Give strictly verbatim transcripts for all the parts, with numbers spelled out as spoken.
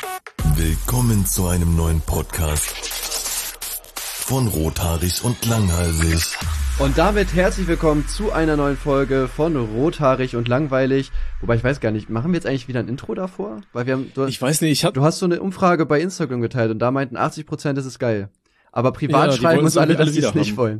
Willkommen zu einem neuen Podcast von Rothaarig und Langhalsig. Und damit herzlich willkommen zu einer neuen Folge von Rothaarig und Langweilig. Wobei ich weiß gar nicht, machen wir jetzt eigentlich wieder ein Intro davor? Weil wir haben, du, ich weiß nicht, ich hab... Du hast so eine Umfrage bei Instagram geteilt und da meinten achtzig Prozent, das ist geil. Aber privat ja, schreiben uns alle, dass sie es nicht haben. wollen.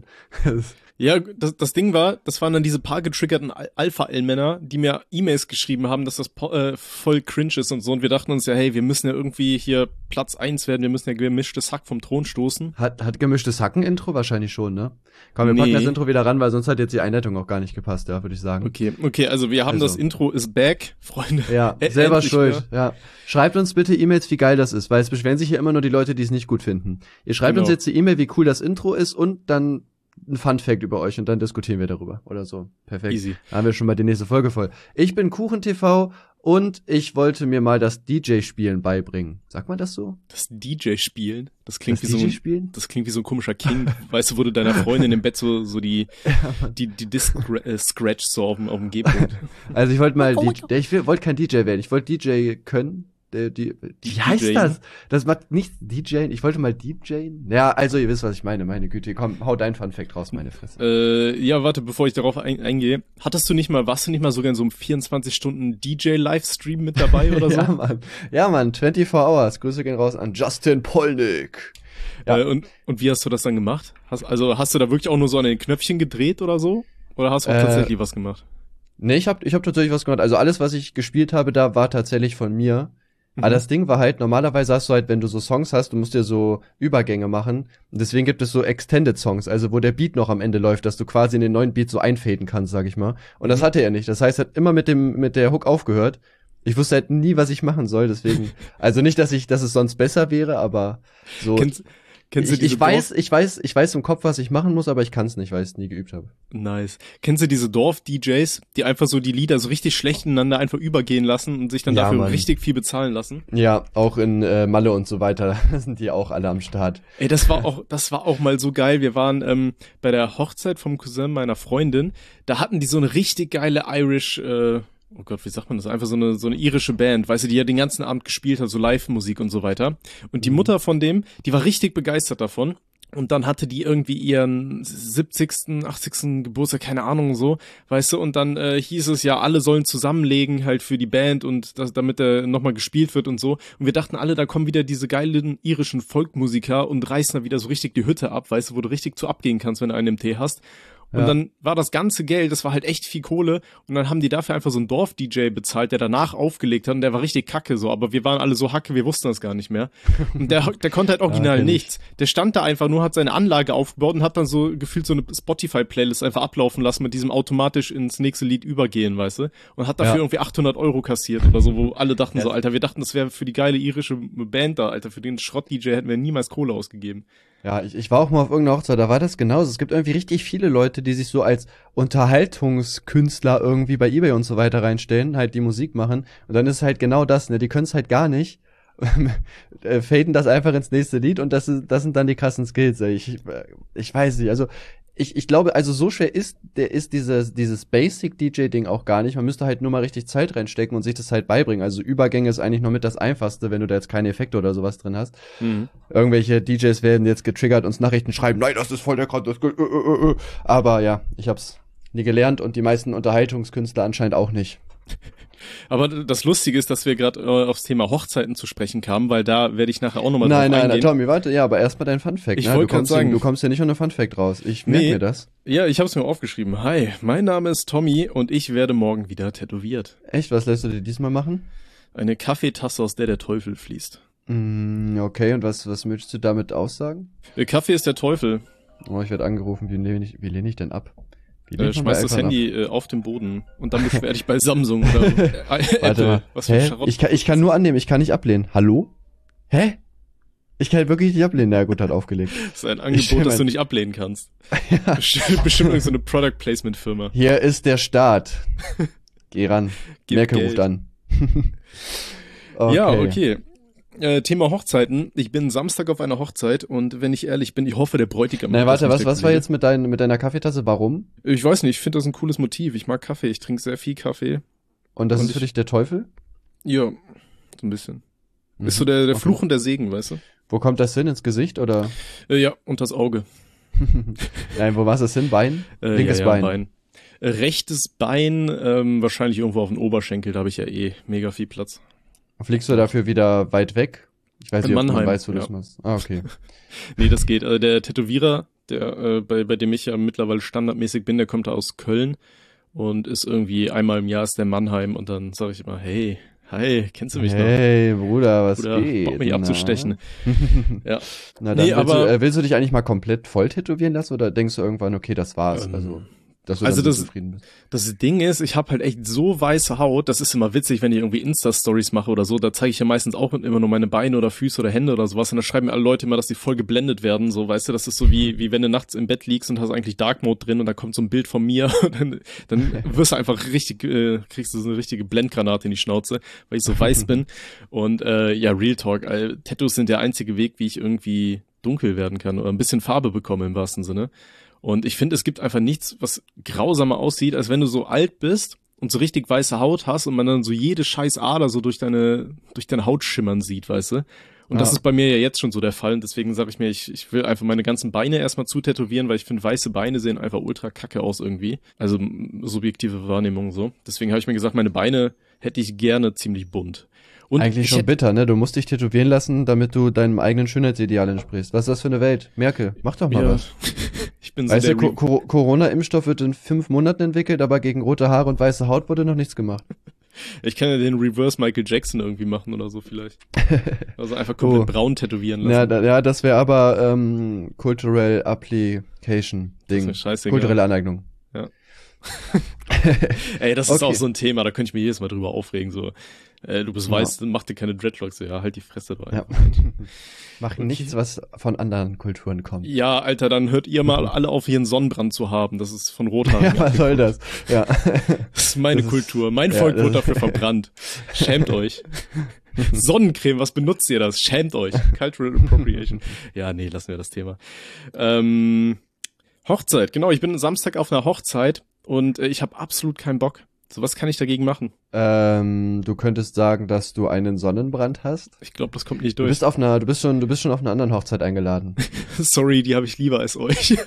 Ja, das, das Ding war, das waren dann diese paar getriggerten Alpha-L-Männer, die mir E-Mails geschrieben haben, dass das äh, voll cringe ist und so. Und wir dachten uns ja, hey, wir müssen ja irgendwie hier Platz eins werden, wir müssen ja gemischtes Hack vom Thron stoßen. Hat, hat gemischtes Hack ein Intro? Wahrscheinlich schon, ne? Komm, wir Nee. packen das Intro wieder ran, weil sonst hat jetzt die Einleitung auch gar nicht gepasst, ja, würde ich sagen. Okay, okay, also wir haben Also. das Intro is back, Freunde. Ja, Ä- selber endlich schuld, wieder. ja. Schreibt uns bitte E-Mails, wie geil das ist, weil es beschweren sich hier immer nur die Leute, die es nicht gut finden. Ihr schreibt Genau. uns jetzt die E-Mail, wie cool das Intro ist und dann ein Fun-Fact über euch und dann diskutieren wir darüber oder so. Perfekt. Easy. Da haben wir schon mal die nächste Folge voll. Ich bin KuchenTV und ich wollte mir mal das D J-Spielen beibringen. Sagt man das so? Das D J-Spielen, das klingt Das wie so D ein, J-Spielen? das klingt wie so ein komischer King. Weißt du, wo du deiner Freundin im Bett so, so die, die, die Disc äh, scratch so auf dem, auf dem G-Punkt. Also ich wollte mal, Oh, D- ich will- wollte kein D J werden. Ich wollte D J können. Der, die, wie heißt D J? das? Das macht nicht D J. Ich wollte mal D J. Ja, also ihr wisst, was ich meine. Meine Güte. Komm, hau dein Fun-Fact raus, meine Fresse. Äh, ja, warte, bevor ich darauf ein, eingehe. Hattest du nicht mal, warst du nicht mal sogar in so einem vierundzwanzig Stunden D J-Livestream mit dabei oder so? Ja, Mann. Ja, Mann. vierundzwanzig Hours. Grüße gehen raus an Justin Polnick. Ja. Äh, und, und wie hast du das dann gemacht? Hast, also hast du da wirklich auch nur so an den Knöpfchen gedreht oder so? Oder hast du auch Äh, tatsächlich was gemacht? Nee, ich hab, ich hab tatsächlich was gemacht. Also alles, was ich gespielt habe, da war tatsächlich von mir. Aber Mhm. das Ding war halt, normalerweise hast du halt, wenn du so Songs hast, du musst dir so Übergänge machen. Und deswegen gibt es so Extended Songs, also wo der Beat noch am Ende läuft, dass du quasi in den neuen Beat so einfaden kannst, sag ich mal. Und das Mhm. hatte er nicht. Das heißt, er hat immer mit dem, mit der Hook aufgehört. Ich wusste halt nie, was ich machen soll, deswegen. Also nicht, dass ich, dass es sonst besser wäre, aber so. Kennst, kennst du ich, diese ich weiß, Dorf- ich weiß, ich weiß im Kopf, was ich machen muss, aber ich kann es nicht, weil ich es nie geübt habe. Nice. Kennst du diese Dorf-D Js, die einfach so die Lieder so richtig schlecht ineinander einfach übergehen lassen und sich dann Ja, dafür Mann. richtig viel bezahlen lassen? Ja, auch in äh, Malle und so weiter, da sind die auch alle am Start. Ey, das war auch, das war auch mal so geil. Wir waren ähm, bei der Hochzeit vom Cousin meiner Freundin. Da hatten die so eine richtig geile Irish, äh, oh Gott, wie sagt man das? Einfach so eine so eine irische Band, weißt du, die ja den ganzen Abend gespielt hat, so Live-Musik und so weiter. Und die Mhm. Mutter von dem, die war richtig begeistert davon. Und dann hatte die irgendwie ihren siebzigsten, achtzigsten Geburtstag, keine Ahnung so, weißt du, und dann äh, hieß es ja, alle sollen zusammenlegen halt für die Band und das, damit er nochmal gespielt wird und so. Und wir dachten alle, da kommen wieder diese geilen irischen Folkmusiker und reißen da wieder so richtig die Hütte ab, weißt du, wo du richtig zu abgehen kannst, wenn du einen im Tee hast. Und Ja. dann war das ganze Geld, das war halt echt viel Kohle und dann haben die dafür einfach so einen Dorf-D J bezahlt, der danach aufgelegt hat und der war richtig kacke so, aber wir waren alle so hacke, wir wussten das gar nicht mehr. Und der, der konnte halt original kenn ich. nichts. Der stand da einfach nur, hat seine Anlage aufgebaut und hat dann so gefühlt so eine Spotify-Playlist einfach ablaufen lassen mit diesem automatisch ins nächste Lied übergehen, weißt du? Und hat dafür Ja. irgendwie achthundert Euro kassiert oder so, wo alle dachten Ja. so, Alter, wir dachten, das wäre für die geile irische Band da, Alter, für den Schrott-D J hätten wir niemals Kohle ausgegeben. Ja, ich, ich war auch mal auf irgendeiner Hochzeit, da war das genauso. Es gibt irgendwie richtig viele Leute, die sich so als Unterhaltungskünstler irgendwie bei eBay und so weiter reinstellen, halt die Musik machen. Und dann ist halt genau das, ne? Die können es halt gar nicht. äh, faden das einfach ins nächste Lied und das ist, das sind dann die krassen Skills, ey. Ich, ich weiß nicht, also ich, ich glaube, also so schwer ist, der ist dieses, dieses Basic-D J-Ding auch gar nicht. Man müsste halt nur mal richtig Zeit reinstecken und sich das halt beibringen. Also Übergänge ist eigentlich noch mit das Einfachste, wenn du da jetzt keine Effekte oder sowas drin hast. Mhm. Irgendwelche D Js werden jetzt getriggert, uns Nachrichten schreiben, nein, das ist voll der Kant, das geht, äh, äh, äh. Aber ja, ich hab's nie gelernt und die meisten Unterhaltungskünstler anscheinend auch nicht. Aber das Lustige ist, dass wir gerade äh, aufs Thema Hochzeiten zu sprechen kamen, weil da werde ich nachher auch nochmal drauf Nein, nein, nein, eingehen. Tommy, warte, ja, aber erstmal dein Funfact. Ich Ne? wollte Du kommst grad sagen- hier- Du kommst ja nicht ohne Funfact raus. Ich merke Nee. mir das. Ja, ich habe es mir aufgeschrieben. Hi, mein Name ist Tommy und ich werde morgen wieder tätowiert. Echt, was lässt du dir diesmal machen? Eine Kaffeetasse, aus der der Teufel fließt. Mm, okay, und was, was möchtest du damit aussagen? Der Kaffee ist der Teufel. Oh, ich werde angerufen, wie lehne ich, wie lehne ich denn ab? Wie Äh, lehnt man schmeiß bei das iPhone Handy äh, auf den Boden und dann beschwer dich bei Samsung oder äh, ab? Apple. Warte mal. Was für Hä? Schrott. Ich kann, ich kann nur annehmen, ich kann nicht ablehnen. Hallo? Hä? Ich kann wirklich nicht ablehnen. Na gut, hat aufgelegt. Das ist ein Ich stell Angebot, das mein- du nicht ablehnen kannst. Ja. Bestimmt, bestimmt irgend so eine Product Placement Firma. Hier ist der Start. Geh ran. Gib Merkel Geld. ruft an. Ja, okay. Äh, Thema Hochzeiten. Ich bin Samstag auf einer Hochzeit und wenn ich ehrlich bin, ich hoffe, der Bräutigam... Na, macht warte, das was, nicht, der was war Kollege. jetzt mit, dein, mit deiner Kaffeetasse? Warum? Ich weiß nicht, ich finde das ein cooles Motiv. Ich mag Kaffee, ich trinke sehr viel Kaffee. Und das Und ist für ich- dich der Teufel? Ja, so ein bisschen. Mhm. Ist so der, der Okay. Fluch und der Segen, weißt du? Wo kommt das hin? Ins Gesicht oder? Äh, ja, und das Auge. Nein, wo machst du das hin? Bein? Äh, Linkes ja, ja, Bein. Bein. Äh, Rechtes Bein, ähm, wahrscheinlich irgendwo auf den Oberschenkel, da habe ich ja eh mega viel Platz. Fliegst du dafür wieder weit weg? Ich weiß In nicht, ob man Mannheim, weiß, wo du ja. das machst. Ah, okay. Nee, das geht. Also der Tätowierer, der, äh, bei, bei dem ich ja mittlerweile standardmäßig bin, der kommt aus Köln und ist irgendwie einmal im Jahr ist der in Mannheim und dann sage ich immer, hey, hi, kennst du mich Hey, Bruder, was noch? Oder geht? Bock mich Na? abzustechen. Ja. Na, dann Nee, willst, aber- du, äh, willst du dich eigentlich mal komplett voll tätowieren lassen oder denkst du irgendwann, okay, das war's? Ähm, also, dass du also dann das- so zufrieden bist. Das Ding ist, ich habe halt echt so weiße Haut, das ist immer witzig, wenn ich irgendwie Insta-Stories mache oder so, da zeige ich ja meistens auch immer nur meine Beine oder Füße oder Hände oder sowas und da schreiben mir alle Leute immer, dass die voll geblendet werden, so, weißt du, das ist so wie, wie wenn du nachts im Bett liegst und hast eigentlich Dark Mode drin und da kommt so ein Bild von mir und dann, dann wirst du einfach richtig, äh, kriegst du so eine richtige Blendgranate in die Schnauze, weil ich so weiß bin und äh, ja, Real Talk, äh, Tattoos sind der einzige Weg, wie ich irgendwie dunkel werden kann oder ein bisschen Farbe bekomme im wahrsten Sinne. Und ich finde, es gibt einfach nichts, was grausamer aussieht, als wenn du so alt bist und so richtig weiße Haut hast und man dann so jede scheiß Ader so durch deine, durch deine Haut schimmern sieht, weißt du? Und das Ja. ist bei mir ja jetzt schon so der Fall. Und deswegen sage ich mir, ich, ich will einfach meine ganzen Beine erstmal zutätowieren, weil ich finde, weiße Beine sehen einfach ultra kacke aus irgendwie. Also m, subjektive Wahrnehmung so. Deswegen habe ich mir gesagt, meine Beine hätte ich gerne ziemlich bunt. Und Eigentlich ich schon hätte- bitter, ne? Du musst dich tätowieren lassen, damit du deinem eigenen Schönheitsideal entsprichst. Was ist das für eine Welt? Merkel, mach doch mal ja, was. ich bin so Weißt der du, Co Re- Co Corona-Impfstoff wird in fünf Monaten entwickelt, aber gegen rote Haare und weiße Haut wurde noch nichts gemacht. Ich kann ja den Reverse Michael Jackson irgendwie machen oder so vielleicht. Also einfach komplett Oh. braun tätowieren lassen. Ja, da, ja, das wäre aber ähm, Cultural Application Das ist Ding. mir scheißegal. Kulturelle Aneignung. Ey, das ist Okay. auch so ein Thema, da könnte ich mich jedes Mal drüber aufregen, so, äh, du bist Ja. weiß, dann mach dir keine Dreadlocks, ja, halt die Fresse da. Ja. Mach nichts, was von anderen Kulturen kommt. Ja, Alter, dann hört ihr mal alle auf, hier einen Sonnenbrand zu haben, das ist von Rothaar. Ja, was soll das? Ja. Das ist meine das ist- Kultur, mein ja, Volk das wurde ist- dafür verbrannt. Schämt euch. Sonnencreme, was benutzt ihr das? Schämt euch. Cultural Appropriation. Ja, nee, lassen wir das Thema. Ähm, Hochzeit, genau, ich bin Samstag auf einer Hochzeit und äh, ich habe absolut keinen Bock. So, was kann ich dagegen machen? Ähm, du könntest sagen, dass du einen Sonnenbrand hast. Ich glaube, das kommt nicht Du durch. bist auf einer, du bist schon, du bist schon auf einer anderen Hochzeit eingeladen. Sorry, die habe ich lieber als euch.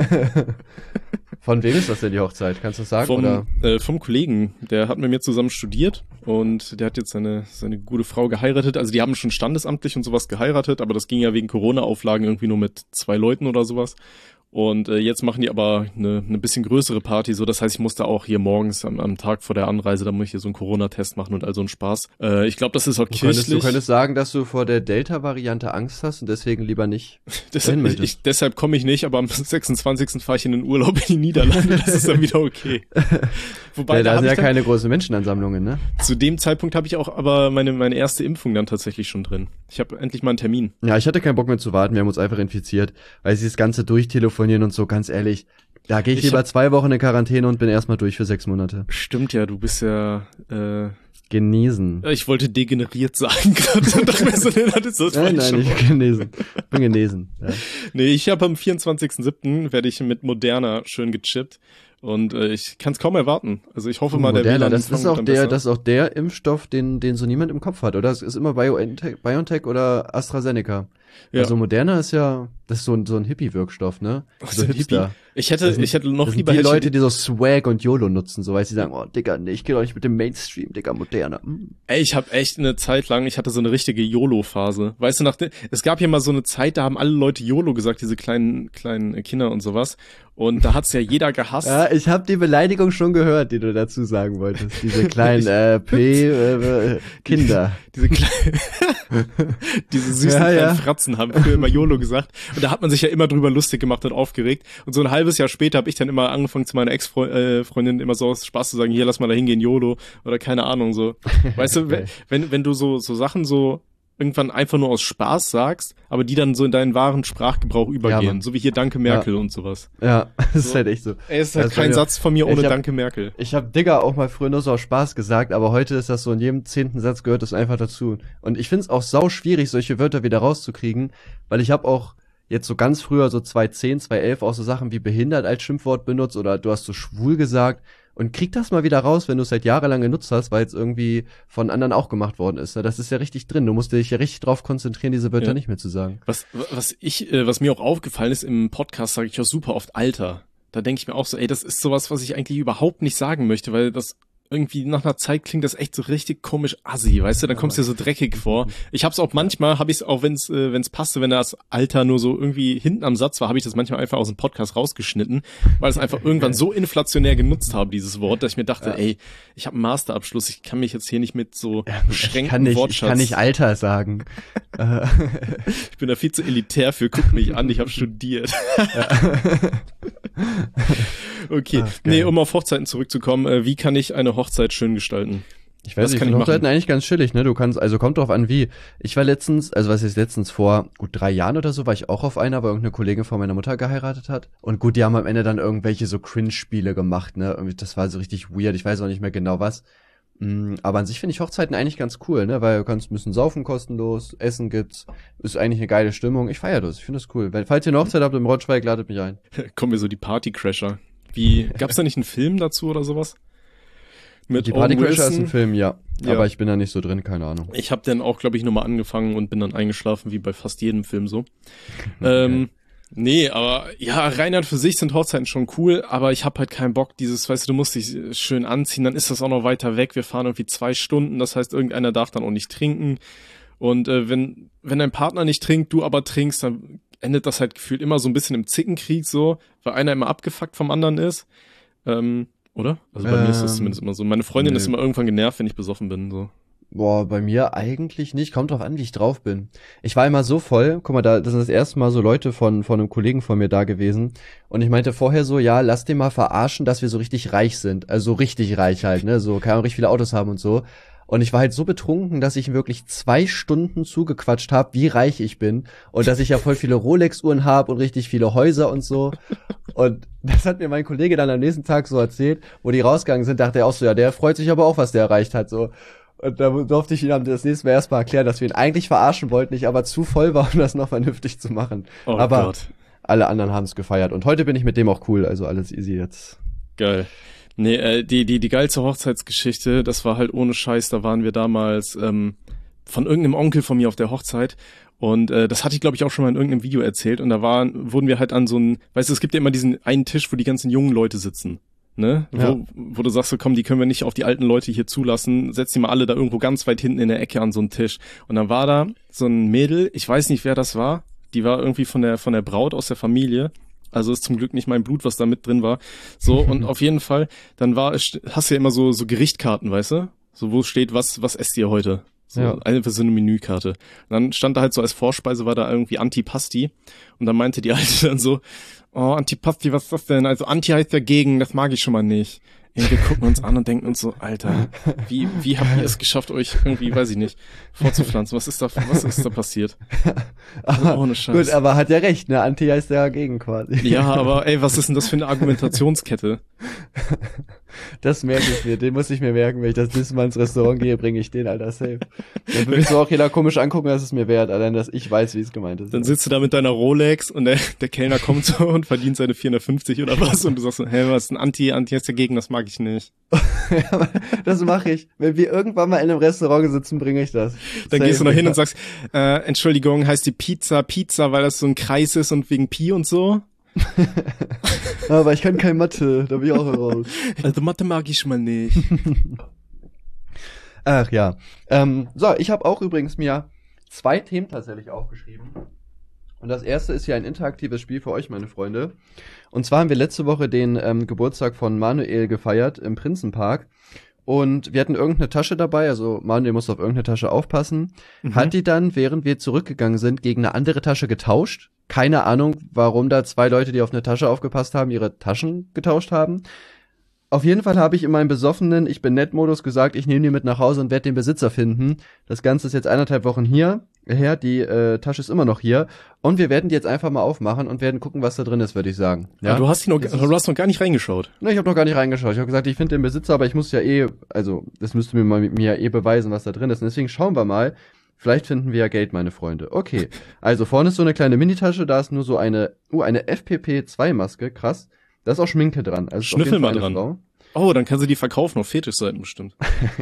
Von wem ist das denn die Hochzeit? Kannst du das sagen? Vom, oder? äh, vom Kollegen, der hat mit mir zusammen studiert und der hat jetzt seine, seine gute Frau geheiratet. Also die haben schon standesamtlich und sowas geheiratet, aber das ging ja wegen Corona-Auflagen irgendwie nur mit zwei Leuten oder sowas. Und äh, jetzt machen die aber eine, eine bisschen größere Party, so das heißt, ich musste auch hier morgens am, am Tag vor der Anreise, da muss ich hier so einen Corona-Test machen und all so einen Spaß. Äh, ich glaube, das ist auch Du könntest, kirchlich. du könntest sagen, dass du vor der Delta-Variante Angst hast und deswegen lieber nicht. deshalb dahin ich, möchtest. ich, deshalb komme ich nicht, aber am sechsundzwanzigsten fahre ich in den Urlaub in die Niederlande, das ist dann wieder okay. Wobei, Ja, da da hab sind ich ja dann, keine großen Menschenansammlungen, ne? zu dem Zeitpunkt habe ich auch aber meine, meine erste Impfung dann tatsächlich schon drin. Ich habe endlich mal einen Termin. Ja, ich hatte keinen Bock mehr zu warten, wir haben uns einfach infiziert, weil sie das Ganze durchtelefonieren und so, ganz ehrlich, da gehe ich, Ich lieber hab- zwei Wochen in Quarantäne und bin erstmal durch für sechs Monate. Stimmt ja, du bist ja, äh, Genesen. ich wollte degeneriert sagen gerade und dachte mir so, nee, das ist das Nein, falsche nein, Wort. ich genesen. Bin genesen. Ja. Nee, ich habe am vierundzwanzigsten siebten werde ich mit Moderna schön gechippt und äh, ich kann es kaum erwarten. Also ich hoffe mal, der Moderna, W L A N das ist kommt auch dann der, besser. das ist auch der Impfstoff, den, den so niemand im Kopf hat, oder? Es ist immer BioNTech, BioNTech oder AstraZeneca. Ja. Also Moderna ist ja, das ist so ein, so ein Hippie-Wirkstoff, ne? Ach, So so ein Hipster. Ich hätte, Das sind- ich hätte noch Das sind lieber die hätte ich- Leute, die so Swag und YOLO nutzen, so weil sie sagen, oh, Digga, nee, ich geh doch nicht mit dem Mainstream, Digga, Moderna. Mm. Ey, ich habe echt eine Zeit lang, ich hatte so eine richtige YOLO-Phase. Weißt du, nach de- es gab ja mal so eine Zeit, da haben alle Leute YOLO gesagt, diese kleinen kleinen Kinder und sowas. Und da hat's ja jeder gehasst. Ja, ich habe die Beleidigung schon gehört, die du dazu sagen wolltest. Diese kleinen äh, P äh, Kinder. Diese kleinen, diese süßen Ja, kleinen ja. Fratzen haben früher immer YOLO gesagt. Und da hat man sich ja immer drüber lustig gemacht und aufgeregt. Und so ein halbes Jahr später habe ich dann immer angefangen, zu meiner Ex-Freundin immer so aus Spaß zu sagen, hier, lass mal da hingehen, YOLO. Oder keine Ahnung, so. Weißt du, Geil. wenn, wenn du so, so Sachen so irgendwann einfach nur aus Spaß sagst, aber die dann so in deinen wahren Sprachgebrauch übergehen. Mann. So wie hier Danke Merkel und sowas. Ja, das ist So. halt echt so. Ey, es ist halt Das war kein ja- Satz von mir ohne Ich hab- Danke Merkel. Ich habe Digga auch mal früher nur so aus Spaß gesagt, aber heute ist das so in jedem zehnten Satz gehört das einfach dazu. Und ich find's auch sau schwierig, solche Wörter wieder rauszukriegen, weil ich habe auch jetzt so ganz früher, so zwanzig zehn, zwanzig elf, auch so Sachen wie behindert als Schimpfwort benutzt oder du hast so schwul gesagt und krieg das mal wieder raus, wenn du es seit jahrelang genutzt hast, weil es irgendwie von anderen auch gemacht worden ist. Das ist ja richtig drin. Du musst dich ja richtig drauf konzentrieren, diese Wörter ja. nicht mehr zu sagen. Was, was ich, äh, was mir auch aufgefallen ist im Podcast, sage ich auch super oft Alter. Da denke ich mir auch so, ey, das ist sowas, was ich eigentlich überhaupt nicht sagen möchte, weil das irgendwie nach einer Zeit klingt das echt so richtig komisch assi, weißt du, dann kommst du dir so dreckig vor. Ich hab's auch manchmal, hab ich's auch, wenn's äh, wenn's passte, wenn das Alter nur so irgendwie hinten am Satz war, habe ich das manchmal einfach aus dem Podcast rausgeschnitten, weil es einfach irgendwann so inflationär genutzt habe, dieses Wort, dass ich mir dachte, ja. ey, ich habe einen Masterabschluss, ich kann mich jetzt hier nicht mit so beschränkten Wortschatz... Ich kann nicht Alter sagen. Ich bin da viel zu elitär für, guck mich an, ich habe studiert. Okay, Ach, nee, um auf Hochzeiten zurückzukommen, äh, wie kann ich eine Hochzeit schön gestalten? Ich weiß was nicht, ich Hochzeiten eigentlich ganz chillig, ne? Du kannst, also kommt drauf an, wie. Ich war letztens, also was ist letztens vor gut drei Jahren oder so, war ich auch auf einer, weil irgendeine Kollegin von meiner Mutter geheiratet hat. Und gut, die haben am Ende dann irgendwelche so Cringe-Spiele gemacht, ne? Irgendwie, das war so richtig weird, ich weiß auch nicht mehr genau was. Aber an sich finde ich Hochzeiten eigentlich ganz cool, ne? Weil du kannst ein bisschen saufen kostenlos, Essen gibt's, ist eigentlich eine geile Stimmung. Ich feiere das, ich finde das cool. Wenn, falls ihr eine Hochzeit habt im Braunschweig, ladet mich ein. Kommen wir so die Partycrasher. Wie, gab's da nicht einen Film dazu oder sowas? Mit die Partycrasher ist ein Film, ja. ja. Aber ich bin da nicht so drin, keine Ahnung. Ich habe dann auch, glaube ich, nur mal angefangen und bin dann eingeschlafen, wie bei fast jedem Film so. Okay. Ähm, nee, aber ja, rein an für sich sind Hochzeiten schon cool, aber ich habe halt keinen Bock, dieses, weißt du, du musst dich schön anziehen, dann ist das auch noch weiter weg, wir fahren irgendwie zwei Stunden, das heißt, irgendeiner darf dann auch nicht trinken und äh, wenn wenn dein Partner nicht trinkt, du aber trinkst, dann endet das halt gefühlt immer so ein bisschen im Zickenkrieg so, weil einer immer abgefuckt vom anderen ist, ähm, oder? Also bei ähm, mir ist das zumindest immer so. Meine Freundin nee. ist immer irgendwann genervt, wenn ich besoffen bin, so. Boah, bei mir eigentlich nicht. Kommt drauf an, wie ich drauf bin. Ich war immer so voll. Guck mal, da das sind das erste Mal so Leute von von einem Kollegen von mir da gewesen. Und ich meinte vorher so, ja, lass den mal verarschen, dass wir so richtig reich sind. Also so richtig reich halt, ne? So, kann man richtig viele Autos haben und so. Und ich war halt so betrunken, dass ich ihm wirklich zwei Stunden zugequatscht habe, wie reich ich bin. Und dass ich ja voll viele Rolex-Uhren habe und richtig viele Häuser und so. Und das hat mir mein Kollege dann am nächsten Tag so erzählt, wo die rausgegangen sind, dachte er auch so, ja, der freut sich aber auch, was der erreicht hat, so. Und da durfte ich ihm das nächste Mal erstmal erklären, dass wir ihn eigentlich verarschen wollten, ich aber zu voll war, um das noch vernünftig zu machen. Oh aber Gott. Alle anderen haben es gefeiert. Und heute bin ich mit dem auch cool, also alles easy jetzt. Geil. Nee, äh, die, die, die geilste Hochzeitsgeschichte, das war halt ohne Scheiß, da waren wir damals ähm, von irgendeinem Onkel von mir auf der Hochzeit und äh, das hatte ich, glaube ich, auch schon mal in irgendeinem Video erzählt und da waren, wurden wir halt an so einen, weißt du, es gibt ja immer diesen einen Tisch, wo die ganzen jungen Leute sitzen, ne, ja. wo, wo du sagst, so, komm, die können wir nicht auf die alten Leute hier zulassen, setz die mal alle da irgendwo ganz weit hinten in der Ecke an so einen Tisch und dann war da so ein Mädel, ich weiß nicht, wer das war, die war irgendwie von der von der Braut aus der Familie. Also ist zum Glück nicht mein Blut, was da mit drin war. So, und auf jeden Fall, dann war, hast du ja immer so, so Gerichtkarten, weißt du? So, wo steht, was, was esst ihr heute? So, ja. Eine so eine Menükarte. Und dann stand da halt so als Vorspeise, war da irgendwie Antipasti. Und dann meinte die Alte dann so, oh, Antipasti, was ist das denn? Also Anti heißt dagegen, das mag ich schon mal nicht. Und wir gucken uns an und denken uns so, Alter, wie, wie habt ihr es geschafft, euch irgendwie, weiß ich nicht, vorzupflanzen? Was ist da, was ist da passiert? Also, ohne Scheiß. Gut, aber hat ja recht, ne? Anti heißt dagegen quasi. Ja, aber ey, was ist denn das für eine Argumentationskette? Das merke ich mir, den muss ich mir merken, wenn ich das nächste Mal ins Restaurant gehe, bringe ich den, Alter, safe. Dann will mich so auch jeder komisch angucken, dass es mir wert, allein, dass ich weiß, wie es gemeint ist. Dann sitzt du da mit deiner Rolex und der, der Kellner kommt so und verdient seine vierhundertfünfzig oder was und du sagst so, hä, was ist ein Anti, Anti ist dagegen, das mag ich nicht. Ja, das mache ich. Wenn wir irgendwann mal in einem Restaurant sitzen, bringe ich das. Dann safe. Gehst du noch hin und sagst, äh, Entschuldigung, heißt die Pizza Pizza, weil das so ein Kreis ist und wegen Pi und so? Aber ich kann kein Mathe, da bin ich auch raus. Also Mathe mag ich mal nicht. Ach ja. Ähm, so, ich habe auch übrigens mir zwei Themen tatsächlich aufgeschrieben. Und das erste ist ja ein interaktives Spiel für euch, meine Freunde. Und zwar haben wir letzte Woche den ähm, Geburtstag von Manuel gefeiert im Prinzenpark. Und wir hatten irgendeine Tasche dabei, also Manuel musste auf irgendeine Tasche aufpassen. Mhm. Hat die dann, während wir zurückgegangen sind, gegen eine andere Tasche getauscht. Keine Ahnung, warum da zwei Leute, die auf eine Tasche aufgepasst haben, ihre Taschen getauscht haben. Auf jeden Fall habe ich in meinem besoffenen Ich-bin-nett-Modus gesagt, ich nehme die mit nach Hause und werde den Besitzer finden. Das Ganze ist jetzt eineinhalb Wochen hier her, die äh, Tasche ist immer noch hier. Und wir werden die jetzt einfach mal aufmachen und werden gucken, was da drin ist, würde ich sagen. Ja, ja du hast die noch, du hast noch gar nicht reingeschaut. Ne, ich habe noch gar nicht reingeschaut. Ich habe gesagt, ich finde den Besitzer, aber ich muss ja eh, also das müsste mir mal mit mir eh beweisen, was da drin ist. Und deswegen schauen wir mal. Vielleicht finden wir ja Geld, meine Freunde. Okay, also vorne ist so eine kleine Minitasche, da ist nur so eine, uh, eine F P P zwei Maske, krass. Da ist auch Schminke dran. Also Schnüffel mal dran. Frau. Oh, dann kann sie die verkaufen auf Fetischseiten bestimmt.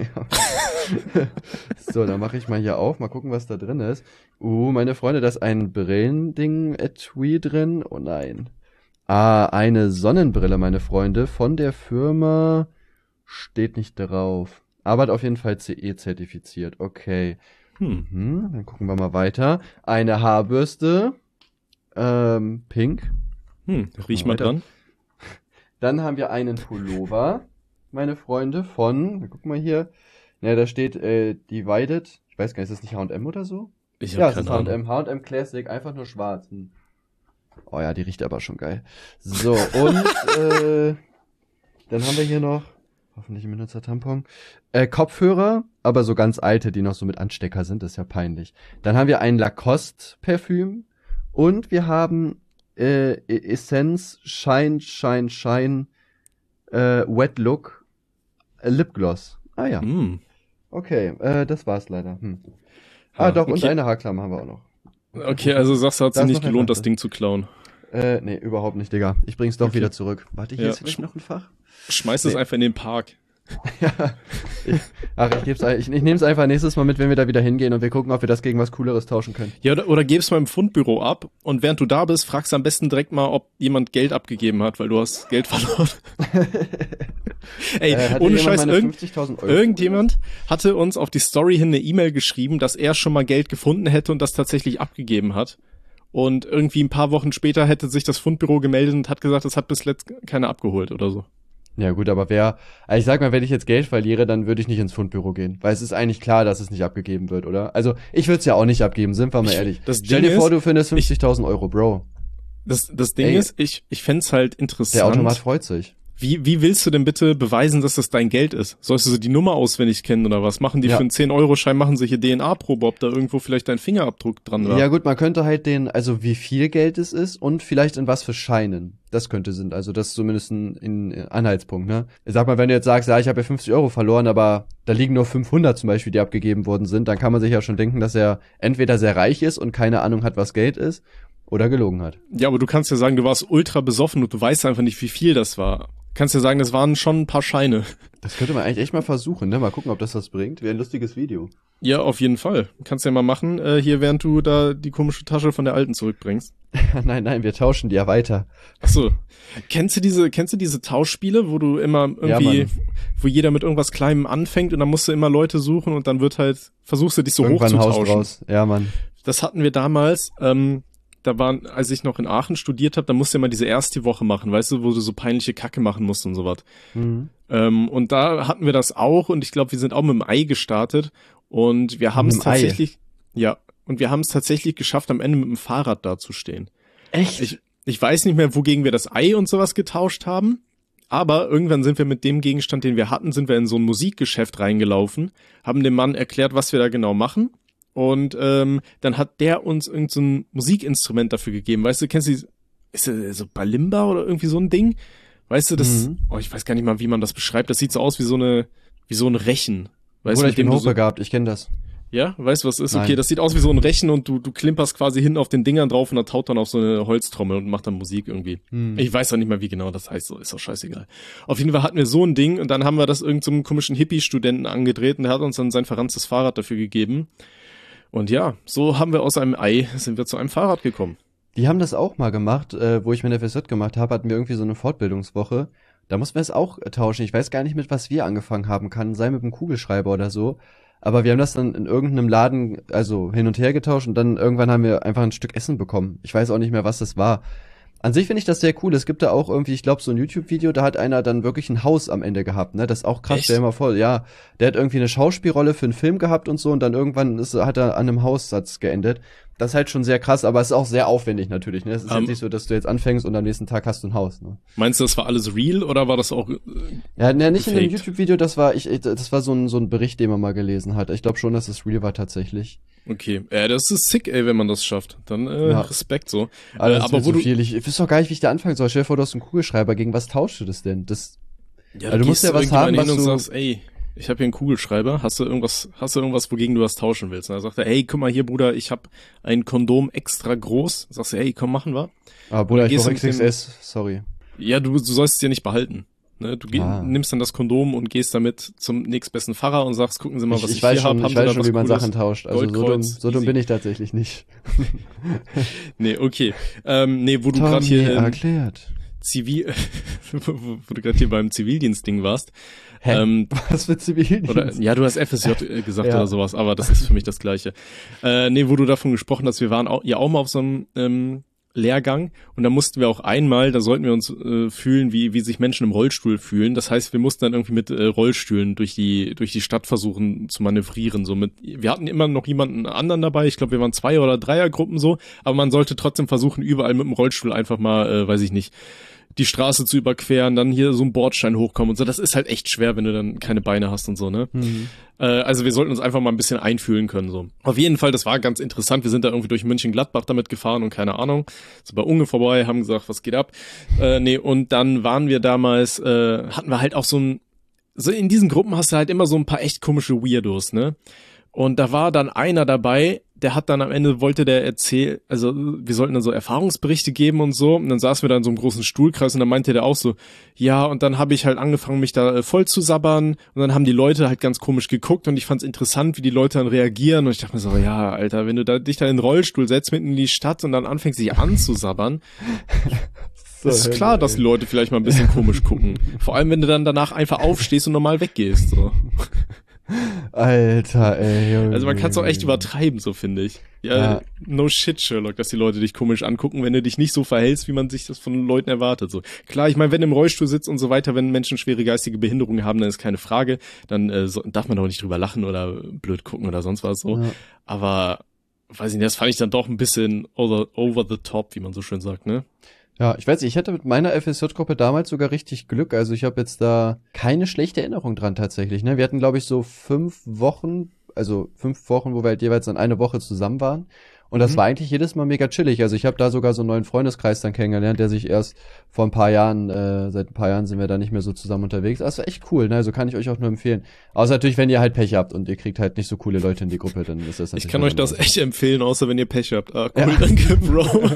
So, dann mache ich mal hier auf, mal gucken, was da drin ist. Uh, meine Freunde, da ist ein Brillending-Etui drin. Oh nein. Ah, eine Sonnenbrille, meine Freunde, von der Firma steht nicht drauf. Aber hat auf jeden Fall C E-zertifiziert. Okay. Hm. Mhm, dann gucken wir mal weiter. Eine Haarbürste. Ähm, pink. Hm, riech mal dran. Dann haben wir einen Pullover, meine Freunde, von, guck mal hier, ja, da steht äh, Divided, ich weiß gar nicht, ist das nicht H und M oder so? Ich Ja, hab es ist keine H und Ahnung. M, H und M Classic, einfach nur schwarz. Hm. Oh ja, die riecht aber schon geil. So, und äh, dann haben wir hier noch, hoffentlich ein Benutzer-Tampon, äh, Kopfhörer, aber so ganz alte, die noch so mit Anstecker sind, das ist ja peinlich. Dann haben wir ein Lacoste-Parfüm und wir haben Äh, Essence Shine Shine Shine äh, Wet Look äh, Lipgloss. Ah ja. Hm. Okay, äh, das war's leider. Hm. Ha, Ah doch, und okay. eine Haarklammer haben wir auch noch. Okay, also sagst du, hat Da sich ist nicht noch ein gelohnt, Fach, das Ding zu klauen. Äh, nee, überhaupt nicht, Digga. Ich bring's doch Okay. wieder zurück. Warte, hier Ja. ist vielleicht noch ein Fach. Schmeiß Nee. es einfach in den Park. Ja. Ich, ach, ich geb's, ich, ich nehm's einfach nächstes Mal mit, wenn wir da wieder hingehen und wir gucken, ob wir das gegen was Cooleres tauschen können. Ja, oder, oder gib's mal im Fundbüro ab und während du da bist, fragst du am besten direkt mal, ob jemand Geld abgegeben hat, weil du hast Geld verloren. Ey, Äh, hatte ohne jemand Scheiß, meine irgend, fünfzigtausend Euro? irgendjemand hatte uns auf die Story hin eine E-Mail geschrieben, dass er schon mal Geld gefunden hätte und das tatsächlich abgegeben hat. Und irgendwie ein paar Wochen später hätte sich das Fundbüro gemeldet und hat gesagt, es hat bis letzt keiner abgeholt oder so. Ja gut, aber wer, also ich sag mal, wenn ich jetzt Geld verliere, dann würde ich nicht ins Fundbüro gehen, weil es ist eigentlich klar, dass es nicht abgegeben wird, oder? Also ich würde es ja auch nicht abgeben, sind wir mal Ich- ehrlich. das Stell Ding dir vor, ist, du findest fünfzigtausend Euro, Bro. Das, das Ding Ey. ist, ich, ich fänd's halt Der interessant. Automat freut sich. Wie, wie willst du denn bitte beweisen, dass das dein Geld ist? Sollst du so die Nummer auswendig kennen oder was? Machen die Ja. für einen zehn-Euro-Schein, machen sie hier D N A-Probe, ob da irgendwo vielleicht dein Fingerabdruck dran war? Ja gut, man könnte halt den, also wie viel Geld es ist und vielleicht in was für Scheinen. Das könnte sind, also das ist zumindest ein, ein Anhaltspunkt, ne? Ich sag mal, wenn du jetzt sagst, ja, ich habe ja fünfzig Euro verloren, aber da liegen nur fünfhundert zum Beispiel, die abgegeben worden sind, dann kann man sich ja schon denken, dass er entweder sehr reich ist und keine Ahnung hat, was Geld ist, oder gelogen hat. Ja, aber du kannst ja sagen, du warst ultra besoffen und du weißt einfach nicht, wie viel das war. Kannst ja sagen, das waren schon ein paar Scheine. Das könnte man eigentlich echt mal versuchen, ne? Mal gucken, ob das was bringt. Wäre ein lustiges Video. Ja, auf jeden Fall. Kannst ja mal machen, äh, hier während du da die komische Tasche von der alten zurückbringst. Nein, nein, wir tauschen die ja weiter. Ach so. Kennst du diese, kennst du diese Tauschspiele, wo du immer irgendwie, Ja, Mann. wo jeder mit irgendwas Kleinem anfängt und dann musst du immer Leute suchen und dann wird halt, versuchst du dich so Irgendwann ein Haus hochzutauschen. draus. Ja, Mann. Das hatten wir damals, ähm, da waren, als ich noch in Aachen studiert habe, da musste immer diese erste Woche machen, weißt du, wo du so peinliche Kacke machen musst und sowas. Mhm. Ähm, und da hatten wir das auch und ich glaube, wir sind auch mit dem Ei gestartet und wir haben es Mit dem Ei? tatsächlich, ja, und wir haben es tatsächlich geschafft, am Ende mit dem Fahrrad dazustehen. Echt? Ich, ich weiß nicht mehr, wogegen wir das Ei und sowas getauscht haben, aber irgendwann sind wir mit dem Gegenstand, den wir hatten, sind wir in so ein Musikgeschäft reingelaufen, haben dem Mann erklärt, was wir da genau machen. Und ähm, dann hat der uns irgend so ein Musikinstrument dafür gegeben. Weißt du, kennst du, die- ist das so Balimba oder irgendwie so ein Ding? Weißt du, das, Mhm. oh, ich weiß gar nicht mal, wie man das beschreibt. Das sieht so aus wie so eine, wie so ein Rechen. Weißt Bruder, du, ich bin du so, hochbegabt, ich kenne das. ja, weißt du, was ist? Nein. Okay, das sieht aus wie so ein Rechen und du, du klimperst quasi hinten auf den Dingern drauf und dann taut dann auf so eine Holztrommel und macht dann Musik irgendwie. Hm. Ich weiß auch nicht mehr, wie genau das heißt, so ist auch scheißegal. Auf jeden Fall hatten wir so ein Ding und dann haben wir das irgendeinem so komischen Hippie-Studenten angedreht und der hat uns dann sein verranztes Fahrrad dafür gegeben. Und ja, so haben wir aus einem Ei, sind wir zu einem Fahrrad gekommen. Die haben das auch mal gemacht, äh, wo ich meine F S J gemacht habe, hatten wir irgendwie so eine Fortbildungswoche. Da mussten wir es auch äh, tauschen. Ich weiß gar nicht, mit was wir angefangen haben. Kann sein mit einem Kugelschreiber oder so. Aber wir haben das dann in irgendeinem Laden, also hin und her getauscht und dann irgendwann haben wir einfach ein Stück Essen bekommen. Ich weiß auch nicht mehr, was das war. An sich finde ich das sehr cool. Es gibt da auch irgendwie, ich glaube, so ein YouTube-Video, da hat einer dann wirklich ein Haus am Ende gehabt, ne? Das ist auch krass, Echt? stell dir mal vor. Ja, der hat irgendwie eine Schauspielrolle für einen Film gehabt und so und dann irgendwann ist, hat er an einem Haussatz geendet. Das ist halt schon sehr krass, aber es ist auch sehr aufwendig natürlich, ne? Es ist Um, jetzt nicht so, dass du jetzt anfängst und am nächsten Tag hast du ein Haus, ne? Meinst du, das war alles real oder war das auch, äh, Ja, ne, nicht in dem Gefaked. YouTube-Video, das war, ich, ich- das war so ein, so ein Bericht, den man mal gelesen hat. Ich glaube schon, dass es real war tatsächlich. okay, äh, das ist sick, ey, wenn man das schafft. Dann äh, Ja. Respekt so. Aber, äh, das aber wird wo so du, viel. Ich, ich wüsste doch gar nicht, wie ich da anfangen soll. Stell dir vor, du hast einen Kugelschreiber. Gegen was tauschst du das denn? Das, ja, also du musst gehst ja was irgendjemand haben, was hin und du- sagst, ey, ich habe hier einen Kugelschreiber, hast du irgendwas, hast du irgendwas, wogegen du was tauschen willst? Und dann sagt er, hey, guck mal hier, Bruder, ich habe ein Kondom extra groß. Sagst du, hey, komm, machen wir. ah, Bruder, ich gehst brauch du mit X X S, sorry. Ja, du, du sollst es dir nicht behalten. Ne? Du geh, Ah. nimmst dann das Kondom und gehst damit zum nächstbesten Pfarrer und sagst, gucken Sie mal, Ich, was ich, ich weiß hier schon, habe. ich weiß schon, wie man Sachen tauscht. Also so dumm, Goldkreuz, so dumm easy. bin ich tatsächlich nicht. Nee, okay. Ähm, nee, wo du Tommy gerade hier ähm, erklärt. Zivil, wo, wo du gerade hier beim Zivildienstding warst. Hä? Ähm, Was für Zivildienst? Oder, ja, du hast F S J äh, gesagt Ja. oder sowas, aber das ist für mich das Gleiche. Äh, nee, wo du davon gesprochen hast, wir waren auch, ja auch mal auf so einem ähm, Lehrgang und da mussten wir auch einmal, da sollten wir uns äh, fühlen, wie wie sich Menschen im Rollstuhl fühlen. Das heißt, wir mussten dann irgendwie mit äh, Rollstühlen durch die durch die Stadt versuchen zu manövrieren. So mit, wir hatten immer noch jemanden anderen dabei. Ich glaube, wir waren Zwei- oder Dreiergruppen so, aber man sollte trotzdem versuchen, überall mit dem Rollstuhl einfach mal, äh, weiß ich nicht, die Straße zu überqueren, dann hier so ein Bordstein hochkommen und so. Das ist halt echt schwer, wenn du dann keine Beine hast und so, ne? Mhm. Äh, also wir sollten uns einfach mal ein bisschen einfühlen können, so. Auf jeden Fall, das war ganz interessant. Wir sind da irgendwie durch Mönchengladbach damit gefahren und keine Ahnung. So bei Unge vorbei, haben gesagt, was geht ab? Äh, nee, und dann waren wir damals, äh, hatten wir halt auch so ein, so in diesen Gruppen hast du halt immer so ein paar echt komische Weirdos, ne? Und da war dann einer dabei, der hat dann am Ende, wollte der erzählen, also wir sollten dann so Erfahrungsberichte geben und so, und dann saßen wir da in so einem großen Stuhlkreis und dann meinte der auch so, ja, und dann habe ich halt angefangen, mich da äh, voll zu sabbern und dann haben die Leute halt ganz komisch geguckt und ich fand's interessant, wie die Leute dann reagieren und ich dachte mir so, ja, Alter, wenn du da dich da in den Rollstuhl setzt, mitten in die Stadt und dann anfängst, dich anzusabbern, So, ist klar, dass die Leute vielleicht mal ein bisschen komisch gucken. Vor allem, wenn du dann danach einfach aufstehst und normal weggehst, so. Alter, ey. Junge. Also man kann es auch echt übertreiben, so finde ich. Ja, Ja. no shit, Sherlock, dass die Leute dich komisch angucken, wenn du dich nicht so verhältst, wie man sich das von Leuten erwartet. So klar, ich meine, wenn du im Rollstuhl sitzt und so weiter, wenn Menschen schwere geistige Behinderungen haben, dann ist keine Frage. Dann äh, so, darf man doch nicht drüber lachen oder blöd gucken oder sonst was so. Ja. Aber weiß ich nicht, das fand ich dann doch ein bisschen over, over the top, wie man so schön sagt, ne? Ja, ich weiß nicht, ich hatte mit meiner F S J-Gruppe damals sogar richtig Glück. Also ich habe jetzt da keine schlechte Erinnerung dran tatsächlich. Ne? Wir hatten, glaube ich, so fünf Wochen, also fünf Wochen, wo wir halt jeweils dann eine Woche zusammen waren. Und das Mhm. war eigentlich jedes Mal mega chillig. Also ich habe da sogar so einen neuen Freundeskreis dann kennengelernt, der sich erst vor ein paar Jahren, äh, seit ein paar Jahren sind wir da nicht mehr so zusammen unterwegs. Das war echt cool, ne? Also kann ich euch auch nur empfehlen. Außer natürlich, wenn ihr halt Pech habt und ihr kriegt halt nicht so coole Leute in die Gruppe, dann ist das natürlich... Ich kann was euch das anderes. echt empfehlen, außer wenn ihr Pech habt. Ah, cool, Ja. danke, Bro.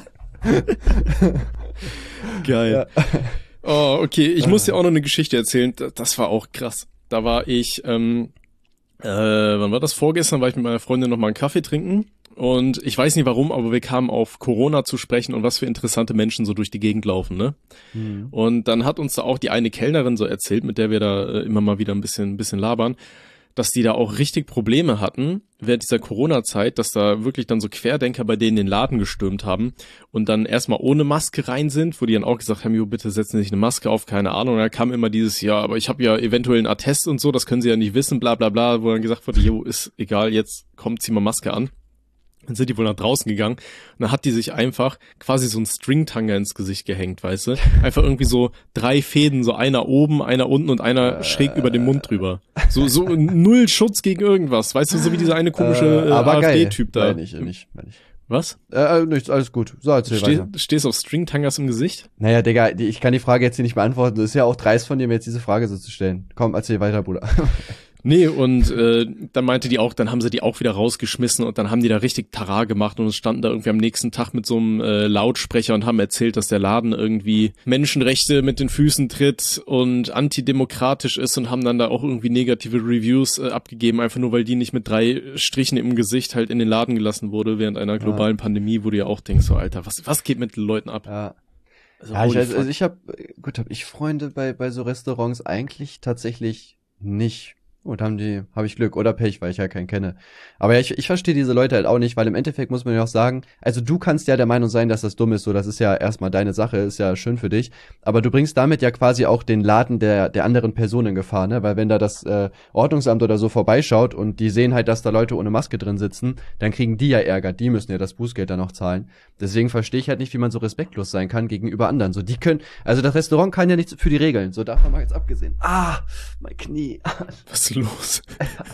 Geil. Ja. Oh, okay. Ich muss dir auch noch eine Geschichte erzählen. Das, das war auch krass. Da war ich, ähm, äh, wann war das? Vorgestern war ich mit meiner Freundin noch mal einen Kaffee trinken. Und ich weiß nicht warum, aber wir kamen auf Corona zu sprechen und was für interessante Menschen so durch die Gegend laufen, ne? Hm. Und dann hat uns da auch die eine Kellnerin so erzählt, mit der wir da äh, immer mal wieder ein bisschen, ein bisschen labern, dass die da auch richtig Probleme hatten während dieser Corona-Zeit, dass da wirklich dann so Querdenker bei denen den Laden gestürmt haben und dann erstmal ohne Maske rein sind, wo die dann auch gesagt haben, jo, bitte setzen Sie sich eine Maske auf, keine Ahnung. Und da kam immer dieses, ja, aber ich habe ja eventuell einen Attest und so, das können Sie ja nicht wissen, bla bla bla, wo dann gesagt wurde, jo, ist egal, jetzt kommt, zieh mal Maske an. Dann sind die wohl nach draußen gegangen und dann hat die sich einfach quasi so ein Stringtanger ins Gesicht gehängt, weißt du? Einfach irgendwie so drei Fäden, so einer oben, einer unten und einer äh, schräg über den Mund drüber. So so null Schutz gegen irgendwas, weißt du, so wie dieser eine komische äh, aber AfD-Typ da. Nein, nicht, nicht, nicht. Was? Äh, nichts, alles gut. So, erzähl Steh, weiter. stehst auf Stringtangers im Gesicht? Naja, Digga, die, ich kann die Frage jetzt hier nicht beantworten. Das ist ja auch dreist von dir, mir jetzt diese Frage so zu stellen. Komm, erzähl weiter, Bruder. Nee, und äh, dann meinte die auch, dann haben sie die auch wieder rausgeschmissen und dann haben die da richtig Tara gemacht und es standen da irgendwie am nächsten Tag mit so einem äh, Lautsprecher und haben erzählt, dass der Laden irgendwie Menschenrechte mit den Füßen tritt und antidemokratisch ist und haben dann da auch irgendwie negative Reviews äh, abgegeben, einfach nur weil die nicht mit drei Strichen im Gesicht halt in den Laden gelassen wurde während einer globalen ja. Pandemie, wo du ja auch denkst, so Alter, was was geht mit den Leuten ab? Ja. Also, ja, ich, also, also ich habe, gut, habe ich Freunde bei bei so Restaurants eigentlich tatsächlich nicht. Gut, haben die, habe ich Glück oder Pech, weil ich ja keinen kenne. Aber ja, ich, ich verstehe diese Leute halt auch nicht, weil im Endeffekt muss man ja auch sagen, also du kannst ja der Meinung sein, dass das dumm ist, so, das ist ja erstmal deine Sache, ist ja schön für dich. Aber du bringst damit ja quasi auch den Laden der der anderen Person in Gefahr, ne? Weil wenn da das äh, Ordnungsamt oder so vorbeischaut und die sehen halt, dass da Leute ohne Maske drin sitzen, dann kriegen die ja Ärger, die müssen ja das Bußgeld dann noch zahlen. Deswegen verstehe ich halt nicht, wie man so respektlos sein kann gegenüber anderen. So, die können, also das Restaurant kann ja nichts für die Regeln, so davon mal jetzt abgesehen. Ah, mein Knie. Was ist los?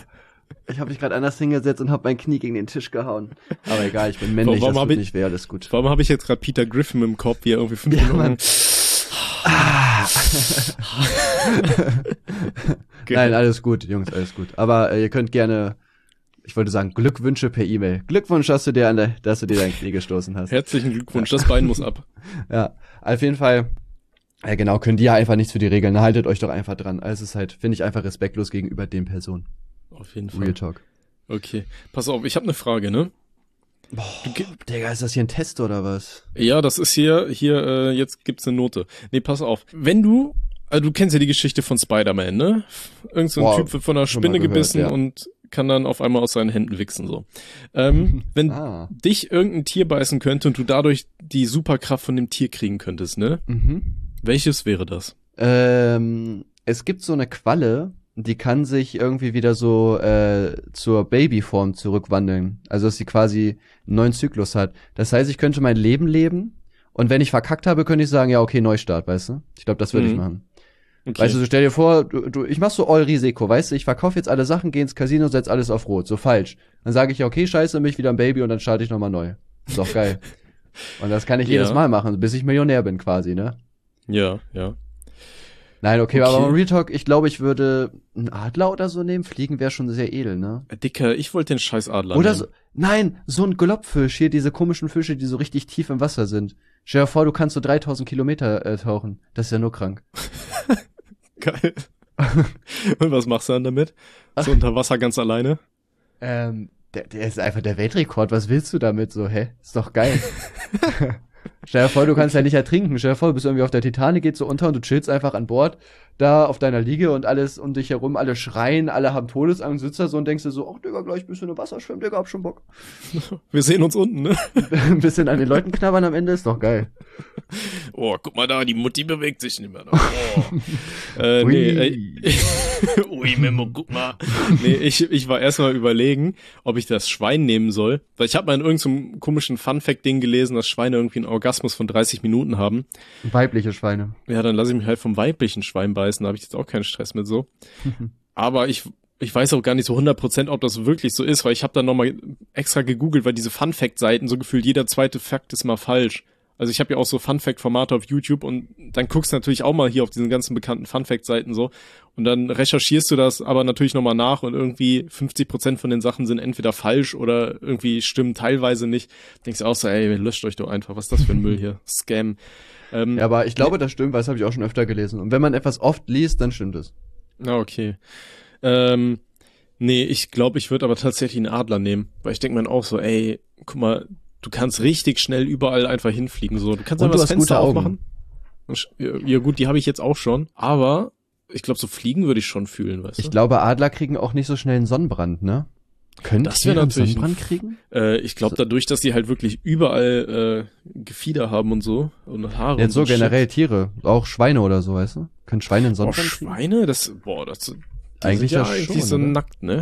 Ich habe mich gerade anders hingesetzt und habe mein Knie gegen den Tisch gehauen. Aber egal, ich bin männlich, warum das tut ich, nicht weh, alles gut. Warum habe ich jetzt gerade Peter Griffin im Kopf, wie er irgendwie fünf Ja, Minuten... Ah. Nein, alles gut, Jungs, alles gut. Aber äh, ihr könnt gerne, ich wollte sagen, Glückwünsche per E-Mail. Glückwunsch, dass du dir an der, dass du dir dein Knie gestoßen hast. Herzlichen Glückwunsch, das Bein muss ab. Ja, auf jeden Fall. Ja, genau, können die ja einfach nichts für die Regeln. Na, haltet euch doch einfach dran. Also es ist halt, finde ich, einfach respektlos gegenüber den Personen. Auf jeden Fall. Real Talk. Okay, pass auf, ich habe eine Frage, ne? Boah, Digga, ist das hier ein Test oder was? Ja, das ist hier, hier, äh, jetzt gibt's eine Note. Nee, pass auf. Wenn du, also du kennst ja die Geschichte von Spider-Man, ne? Irgend so ein Boah, Typ wird von einer schon mal Spinne gehört, gebissen ja. und kann dann auf einmal aus seinen Händen wichsen, so. Ähm, wenn Ah. dich irgendein Tier beißen könnte und du dadurch die Superkraft von dem Tier kriegen könntest, ne? Mhm. Welches wäre das? Ähm, es gibt so eine Qualle, die kann sich irgendwie wieder so äh, zur Babyform zurückwandeln. Also dass sie quasi einen neuen Zyklus hat. Das heißt, ich könnte mein Leben leben und wenn ich verkackt habe, könnte ich sagen, ja, okay, Neustart, weißt du? Ich glaube, das würde Mhm. ich machen. Okay. Weißt du, so stell dir vor, du, du, ich mach so All-Risiko, weißt du, ich verkaufe jetzt alle Sachen, geh ins Casino, setz alles auf Rot, so falsch. Dann sage ich, ja, okay, scheiße, mich wieder ein Baby und dann starte ich nochmal neu. Ist doch geil. Und das kann ich Ja. jedes Mal machen, bis ich Millionär bin quasi, ne? Ja, ja. Nein, okay, Okay. aber Real Talk, ich glaube, ich würde einen Adler oder so nehmen. Fliegen wäre schon sehr edel, ne? Dicker, ich wollte den scheiß Adler Oder nehmen. so, nein, so ein Globfisch, hier diese komischen Fische, die so richtig tief im Wasser sind. Stell dir vor, du kannst so dreitausend Kilometer äh, tauchen. Das ist ja nur krank. Geil. Und was machst du dann damit? So unter Wasser ganz alleine? Ähm, der, der ist einfach der Weltrekord. Was willst du damit so, hä? Ist doch geil. Stell dir vor, du kannst ja nicht ertrinken. Stell dir vor, du bist irgendwie auf der Titanic, geht so unter und du chillst einfach an Bord, da auf deiner Liege und alles um dich herum, alle schreien, alle haben Todesangst, sitzt da so und denkst dir so, ach Digga, gleich bist du in Wasser schwimmen, Digga, hab schon Bock. Wir sehen uns unten, ne? Ein bisschen an den Leuten knabbern am Ende, ist doch geil. Oh, guck mal da, die Mutti bewegt sich nicht mehr. Oh. äh, Ui. nee, äh, Ui, Memo, guck mal. Nee, ich, ich war erstmal überlegen, ob ich das Schwein nehmen soll. Weil ich habe mal in irgendeinem komischen Fun-Fact-Ding gelesen, dass Schweine irgendwie einen Orgasmus von dreißig Minuten haben. Weibliche Schweine. Ja, dann lasse ich mich halt vom weiblichen Schwein beißen, da habe ich jetzt auch keinen Stress mit so. Aber ich, ich weiß auch gar nicht so hundert Prozent, ob das wirklich so ist, weil ich habe dann nochmal extra gegoogelt, weil diese Fun-Fact-Seiten, so gefühlt jeder zweite Fakt ist mal falsch. Also ich habe ja auch so Fun-Fact-Formate auf YouTube und dann guckst du natürlich auch mal hier auf diesen ganzen bekannten Fun-Fact-Seiten so und dann recherchierst du das aber natürlich nochmal nach und irgendwie fünfzig Prozent von den Sachen sind entweder falsch oder irgendwie stimmen teilweise nicht. Denkst du auch so, ey, löscht euch doch einfach, was ist das für ein Müll hier? Scam. Ähm, Ja, aber ich glaube, das stimmt, weil das habe ich auch schon öfter gelesen. Und wenn man etwas oft liest, dann stimmt es. Na, okay. Ähm, nee, ich glaube, ich würde aber tatsächlich einen Adler nehmen, weil ich denke mir auch so, ey, guck mal, du kannst richtig schnell überall einfach hinfliegen. So, du kannst Und einfach du das hast Fenster gute Augen. aufmachen. Ja, ja gut, die habe ich jetzt auch schon. Aber ich glaube, so fliegen würde ich schon fühlen, weißt du? Ich glaube, Adler kriegen auch nicht so schnell einen Sonnenbrand, ne? Können Das wär Tiere einen natürlich ein- Sonnenbrand kriegen? Äh, ich glaube, dadurch, dass die halt wirklich überall äh, Gefieder haben und so und Haare Jetzt so und Shit. generell Tiere, auch Schweine oder so, weißt du? Können Schweine einen Boah, Sonnenbrand kriegen? Schweine, das, boah, das die Eigentlich sind ja ja eigentlich schon, so oder? nackt, ne?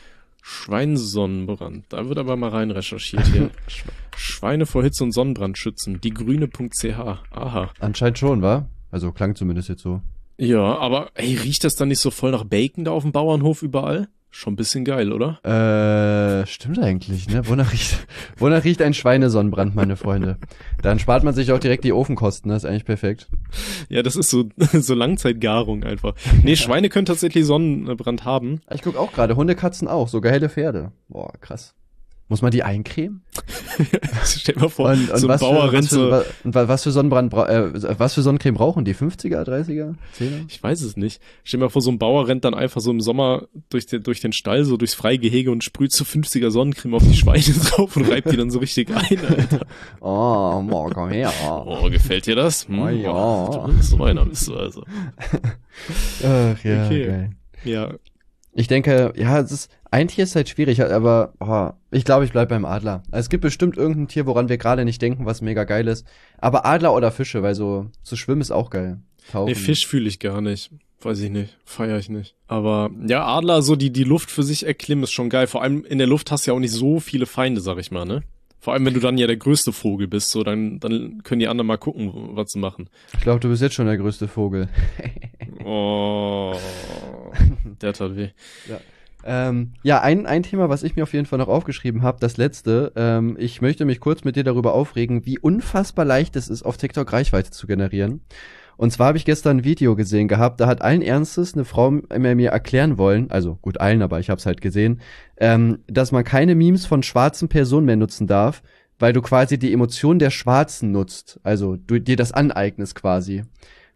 Schweinsonnenbrand. Da wird aber mal rein recherchiert hier. Schweine vor Hitze und Sonnenbrand schützen. Die grüne.ch. Aha. Anscheinend schon, wa? Also klang zumindest jetzt so. Ja, aber ey, riecht das dann nicht so voll nach Bacon da auf dem Bauernhof überall? Schon ein bisschen geil, oder? Äh, stimmt eigentlich, ne? Wonach riecht, wonach riecht ein Schweinesonnenbrand, meine Freunde? Dann spart man sich auch direkt die Ofenkosten, das ist eigentlich perfekt. Ja, das ist so, so Langzeitgarung einfach. Nee, Schweine können tatsächlich Sonnenbrand haben. Ich guck auch gerade, Hunde, Katzen auch, sogar helle Pferde. Boah, krass. Muss man die eincremen? Stell dir mal vor, Und, und so ein was, Bauer für, rennt was, für, so. wa- und wa- was für Sonnenbrand, bra- äh, was für Sonnencreme brauchen die? fünfziger, dreißiger, zehner? Ich weiß es nicht. Stell dir mal vor, so ein Bauer rennt dann einfach so im Sommer durch den, durch den Stall, so durchs Freigehege und sprüht so fünfziger Sonnencreme auf die Schweine drauf und reibt die dann so richtig ein, Alter. Oh, oh, komm her. Oh, gefällt dir das? Hm, Oh, ja. oh, du bist so einer, bist du also. Ach ja, Okay. geil. Ja, Ich denke, ja, es ist, ein Tier ist halt schwierig, aber oh, ich glaube, ich bleib beim Adler. Also es gibt bestimmt irgendein Tier, woran wir gerade nicht denken, was mega geil ist. Aber Adler oder Fische, weil so zu schwimmen ist auch geil. Tauchen. nee, Fisch fühle ich gar nicht. Weiß ich nicht, feier ich nicht. Aber ja, Adler, so die die Luft für sich erklimmen, ist schon geil. Vor allem in der Luft hast du ja auch nicht so viele Feinde, sag ich mal, ne? Vor allem, wenn du dann ja der größte Vogel bist, so, dann, dann können die anderen mal gucken, was sie machen. Ich glaube, du bist jetzt schon der größte Vogel. Oh, der tat weh. Ähm, ja, ein, ein Thema, was ich mir auf jeden Fall noch aufgeschrieben habe, das letzte. Ähm, ich möchte mich kurz mit dir darüber aufregen, wie unfassbar leicht es ist, auf TikTok Reichweite zu generieren. Und zwar habe ich gestern ein Video gesehen gehabt, da hat allen Ernstes eine Frau mir mir erklären wollen, also gut allen, aber ich habe es halt gesehen, ähm, dass man keine Memes von schwarzen Personen mehr nutzen darf, weil du quasi die Emotionen der Schwarzen nutzt, also du dir das aneignest quasi.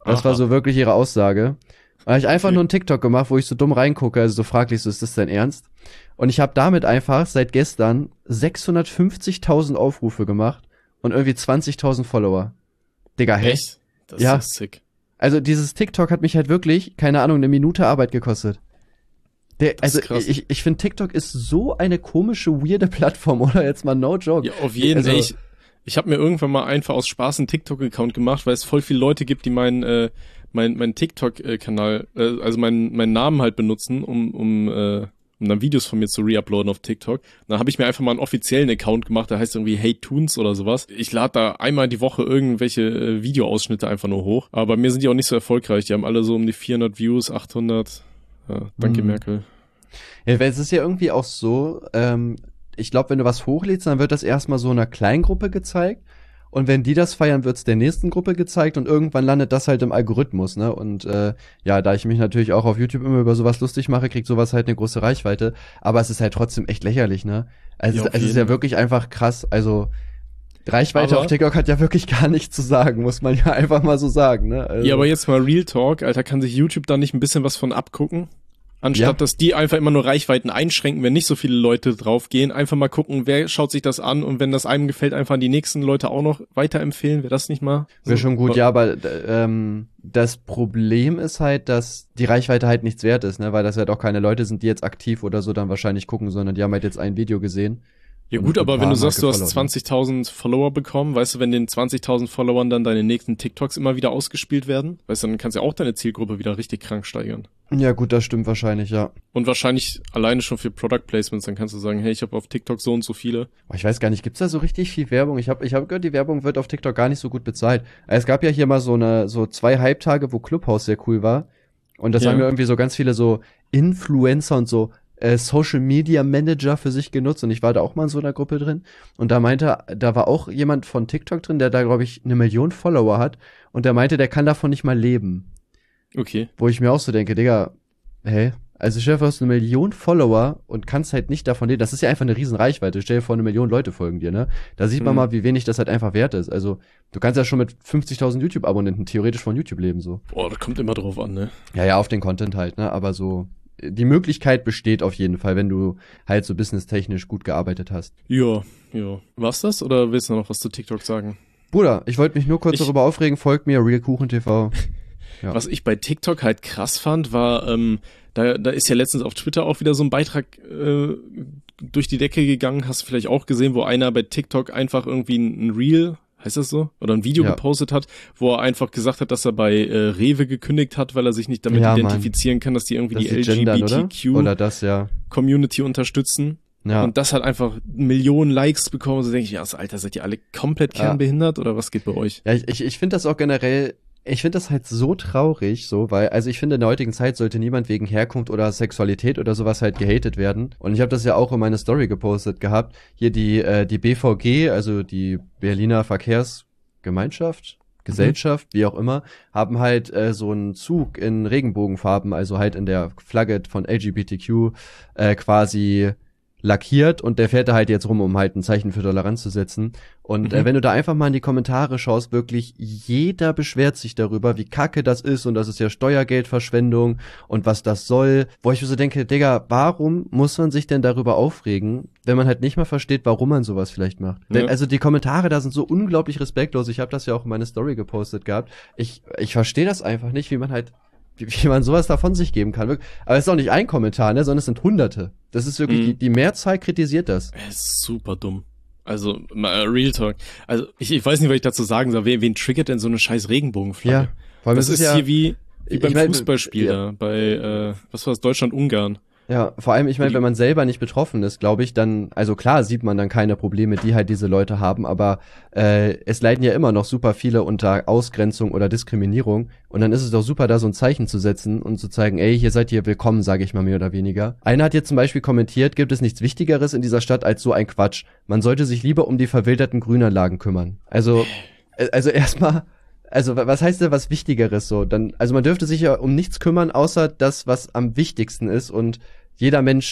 Das Aha. war so wirklich ihre Aussage. Da habe ich einfach Okay. nur einen TikTok gemacht, wo ich so dumm reingucke, also so fraglich, so ist das dein Ernst? Und ich habe damit einfach seit gestern sechshundertfünfzigtausend Aufrufe gemacht und irgendwie zwanzigtausend Follower. Digga, hä? Echt? Das Ja. ist sick. Also dieses TikTok hat mich halt wirklich, keine Ahnung, eine Minute Arbeit gekostet. Der, Das ist also krass. ich, ich finde TikTok ist so eine komische, weirde Plattform, oder? Jetzt mal no joke. Ja, auf jeden Also- Fall. Ich, ich habe mir irgendwann mal einfach aus Spaß einen TikTok-Account gemacht, weil es voll viele Leute gibt, die meinen äh, mein, mein TikTok-Kanal, äh, also meinen meinen Namen halt benutzen, um um äh, um dann Videos von mir zu reuploaden auf TikTok. Dann habe ich mir einfach mal einen offiziellen Account gemacht, der heißt irgendwie Hey Toons oder sowas. Ich lade da einmal die Woche irgendwelche äh, Videoausschnitte einfach nur hoch. Aber bei mir sind die auch nicht so erfolgreich. Die haben alle so um die vierhundert Views, achthundert. Ja, danke Mhm. Merkel. Ja, weil es ist ja irgendwie auch so, ähm, ich glaube, wenn du was hochlädst, dann wird das erstmal so einer Kleingruppe gezeigt. Und wenn die das feiern, wird's der nächsten Gruppe gezeigt und irgendwann landet das halt im Algorithmus, ne? Und äh, ja, da ich mich natürlich auch auf YouTube immer über sowas lustig mache, kriegt sowas halt eine große Reichweite. Aber es ist halt trotzdem echt lächerlich, ne? Also Ja, es, auf es ist jeden. ja wirklich einfach krass. Also Reichweite Aber- auf TikTok hat ja wirklich gar nichts zu sagen, muss man ja einfach mal so sagen, ne? Also, Ja, aber jetzt mal Real Talk, Alter, kann sich YouTube da nicht ein bisschen was von abgucken? Anstatt, Ja. dass die einfach immer nur Reichweiten einschränken, wenn nicht so viele Leute draufgehen, einfach mal gucken, wer schaut sich das an und wenn das einem gefällt, einfach an die nächsten Leute auch noch weiterempfehlen, wäre das nicht mal? wäre schon gut, ja, aber d- ähm, das Problem ist halt, dass die Reichweite halt nichts wert ist, ne? Weil das halt auch keine Leute sind, die jetzt aktiv oder so dann wahrscheinlich gucken, sondern die haben halt jetzt ein Video gesehen. Ja Und gut, ein aber paar wenn du haben sagst, halt du hast gefollowt, ne? zwanzigtausend Follower bekommen, weißt du, wenn den zwanzigtausend Followern dann deine nächsten TikToks immer wieder ausgespielt werden, weißt du, dann kannst du ja auch deine Zielgruppe wieder richtig krank steigern. Ja gut, das stimmt wahrscheinlich, ja. Und wahrscheinlich alleine schon für Product Placements, dann kannst du sagen, hey, ich habe auf TikTok so und so viele. Aber ich weiß gar nicht, gibt's da so richtig viel Werbung? Ich habe ich hab gehört, die Werbung wird auf TikTok gar nicht so gut bezahlt. Es gab ja hier mal so eine so zwei Hype-Tage, wo Clubhouse sehr cool war. Und das Ja. haben ja irgendwie so ganz viele so Influencer und so äh, Social Media Manager für sich genutzt. Und ich war da auch mal in so einer Gruppe drin. Und da meinte, da war auch jemand von TikTok drin, der da, glaube ich, eine Million Follower hat. Und der meinte, der kann davon nicht mal leben. Okay. Wo ich mir auch so denke, Digga, hä? Also Chef, du hast eine Million Follower und kannst halt nicht davon leben. Das ist ja einfach eine riesen Reichweite. Stell dir vor, eine Million Leute folgen dir, ne? Da sieht man Mhm. mal, wie wenig das halt einfach wert ist. Also du kannst ja schon mit fünfzigtausend YouTube-Abonnenten theoretisch von YouTube leben, so. Boah, das kommt immer drauf an, ne? Ja, ja, auf den Content halt, ne? Aber so, die Möglichkeit besteht auf jeden Fall, wenn du halt so businesstechnisch gut gearbeitet hast. Ja, ja. War's das oder willst du noch was zu TikTok sagen? Bruder, ich wollte mich nur kurz Ich- darüber aufregen, folgt mir, Real Kuchen T V. Ja. Was ich bei TikTok halt krass fand, war, ähm, da, da ist ja letztens auf Twitter auch wieder so ein Beitrag äh, durch die Decke gegangen, hast du vielleicht auch gesehen, wo einer bei TikTok einfach irgendwie ein, ein Reel, heißt das so? Oder ein Video Ja. gepostet hat, wo er einfach gesagt hat, dass er bei äh, Rewe gekündigt hat, weil er sich nicht damit Ja, Mann. identifizieren kann, dass die irgendwie Das die ist gendern, oder? Oder L G B T das, ja. Q-Community unterstützen. Ja. Und das hat einfach Millionen Likes bekommen. So denke ich, ja, Alter, seid ihr alle komplett Ja. kernbehindert oder was geht bei euch? Ja, ich, ich, ich finde das auch generell, ich finde das halt so traurig, so, weil, also ich finde, in der heutigen Zeit sollte niemand wegen Herkunft oder Sexualität oder sowas halt gehatet werden. Und ich habe das ja auch in meine Story gepostet gehabt. Hier die, äh, die B V G, also die Berliner Verkehrsgemeinschaft, Gesellschaft, wie auch immer, haben halt äh, so einen Zug in Regenbogenfarben, also halt in der Flagge von L G B T Q äh, quasi lackiert und der fährt da halt jetzt rum, um halt ein Zeichen für Toleranz zu setzen. Und Mhm. äh, wenn du da einfach mal in die Kommentare schaust, wirklich jeder beschwert sich darüber, wie kacke das ist und das ist ja Steuergeldverschwendung und was das soll. Wo ich mir so denke, Digga, warum muss man sich denn darüber aufregen, wenn man halt nicht mal versteht, warum man sowas vielleicht macht? Ja. Denn, also die Kommentare da sind so unglaublich respektlos. Ich habe das ja auch in meine Story gepostet gehabt. Ich, ich verstehe das einfach nicht, wie man halt wie, wie man sowas davon sich geben kann. Wirk- Aber es ist auch nicht ein Kommentar, ne, sondern es sind Hunderte. Das ist wirklich, Mhm. die, die Mehrzahl kritisiert das. Es ist super dumm. Also, mal Real Talk. Also, ich, ich weiß nicht, was ich dazu sagen soll. Wen, wen triggert denn so eine scheiß Regenbogenflagge? Ja, vor allem Das es ist, ja, hier wie, wie ich beim mein, Fußballspiel ja. da, bei, äh, was war das, Deutschland-Ungarn. Ja, vor allem, ich meine, Die- wenn man selber nicht betroffen ist, glaube ich, dann, also klar sieht man dann keine Probleme, die halt diese Leute haben, aber äh, es leiden ja immer noch super viele unter Ausgrenzung oder Diskriminierung und dann ist es doch super, da so ein Zeichen zu setzen und zu zeigen, ey, hier seid ihr willkommen, sage ich mal mehr oder weniger. Einer hat jetzt zum Beispiel kommentiert, gibt es nichts Wichtigeres in dieser Stadt als so ein Quatsch. Man sollte sich lieber um die verwilderten Grünanlagen kümmern. Also, äh, also erstmal, also wa- was heißt denn was Wichtigeres so? Dann, also man dürfte sich ja um nichts kümmern, außer das, was am wichtigsten ist und jeder Mensch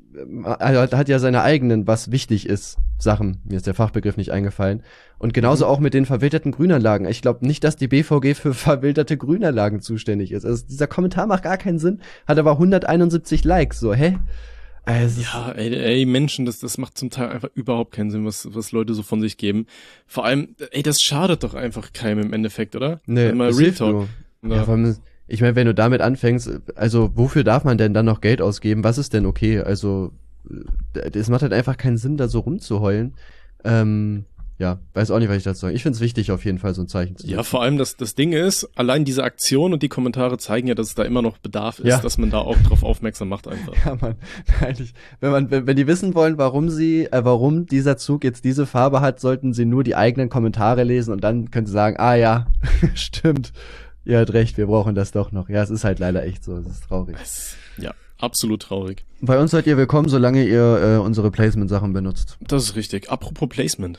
er hat ja seine eigenen, was wichtig ist, Sachen. Mir ist der Fachbegriff nicht eingefallen. Und genauso mhm. auch mit den verwilderten Grünanlagen. Ich glaube nicht, dass die B V G für verwilderte Grünanlagen zuständig ist. Also dieser Kommentar macht gar keinen Sinn, hat aber hunderteinundsiebzig Likes. So, hä? Also ja, ey, ey, Menschen, das, das macht zum Teil einfach überhaupt keinen Sinn, was, was Leute so von sich geben. Vor allem, ey, das schadet doch einfach keinem im Endeffekt, oder? Nee, mal Real Talk. Ja, ja, vor allem, ich meine, wenn du damit anfängst, also wofür darf man denn dann noch Geld ausgeben? Was ist denn okay? Also es macht halt einfach keinen Sinn, da so rumzuheulen. Ähm, ja, weiß auch nicht, was ich dazu sage. Ich find's wichtig, auf jeden Fall so ein Zeichen zu setzen. Ja, vor allem das, das Ding ist, allein diese Aktion und die Kommentare zeigen ja, dass es da immer noch Bedarf ist, ja. dass man da auch drauf aufmerksam macht einfach. Ja, man, eigentlich, wenn man, wenn, wenn die wissen wollen, warum sie, äh, warum dieser Zug jetzt diese Farbe hat, sollten sie nur die eigenen Kommentare lesen und dann können sie sagen, ah ja, stimmt, ihr habt recht, wir brauchen das doch noch. Ja, es ist halt leider echt so, es ist traurig. Es, ja. Absolut traurig. Bei uns seid ihr willkommen, solange ihr äh, unsere Placement-Sachen benutzt. Das ist richtig. Apropos Placement.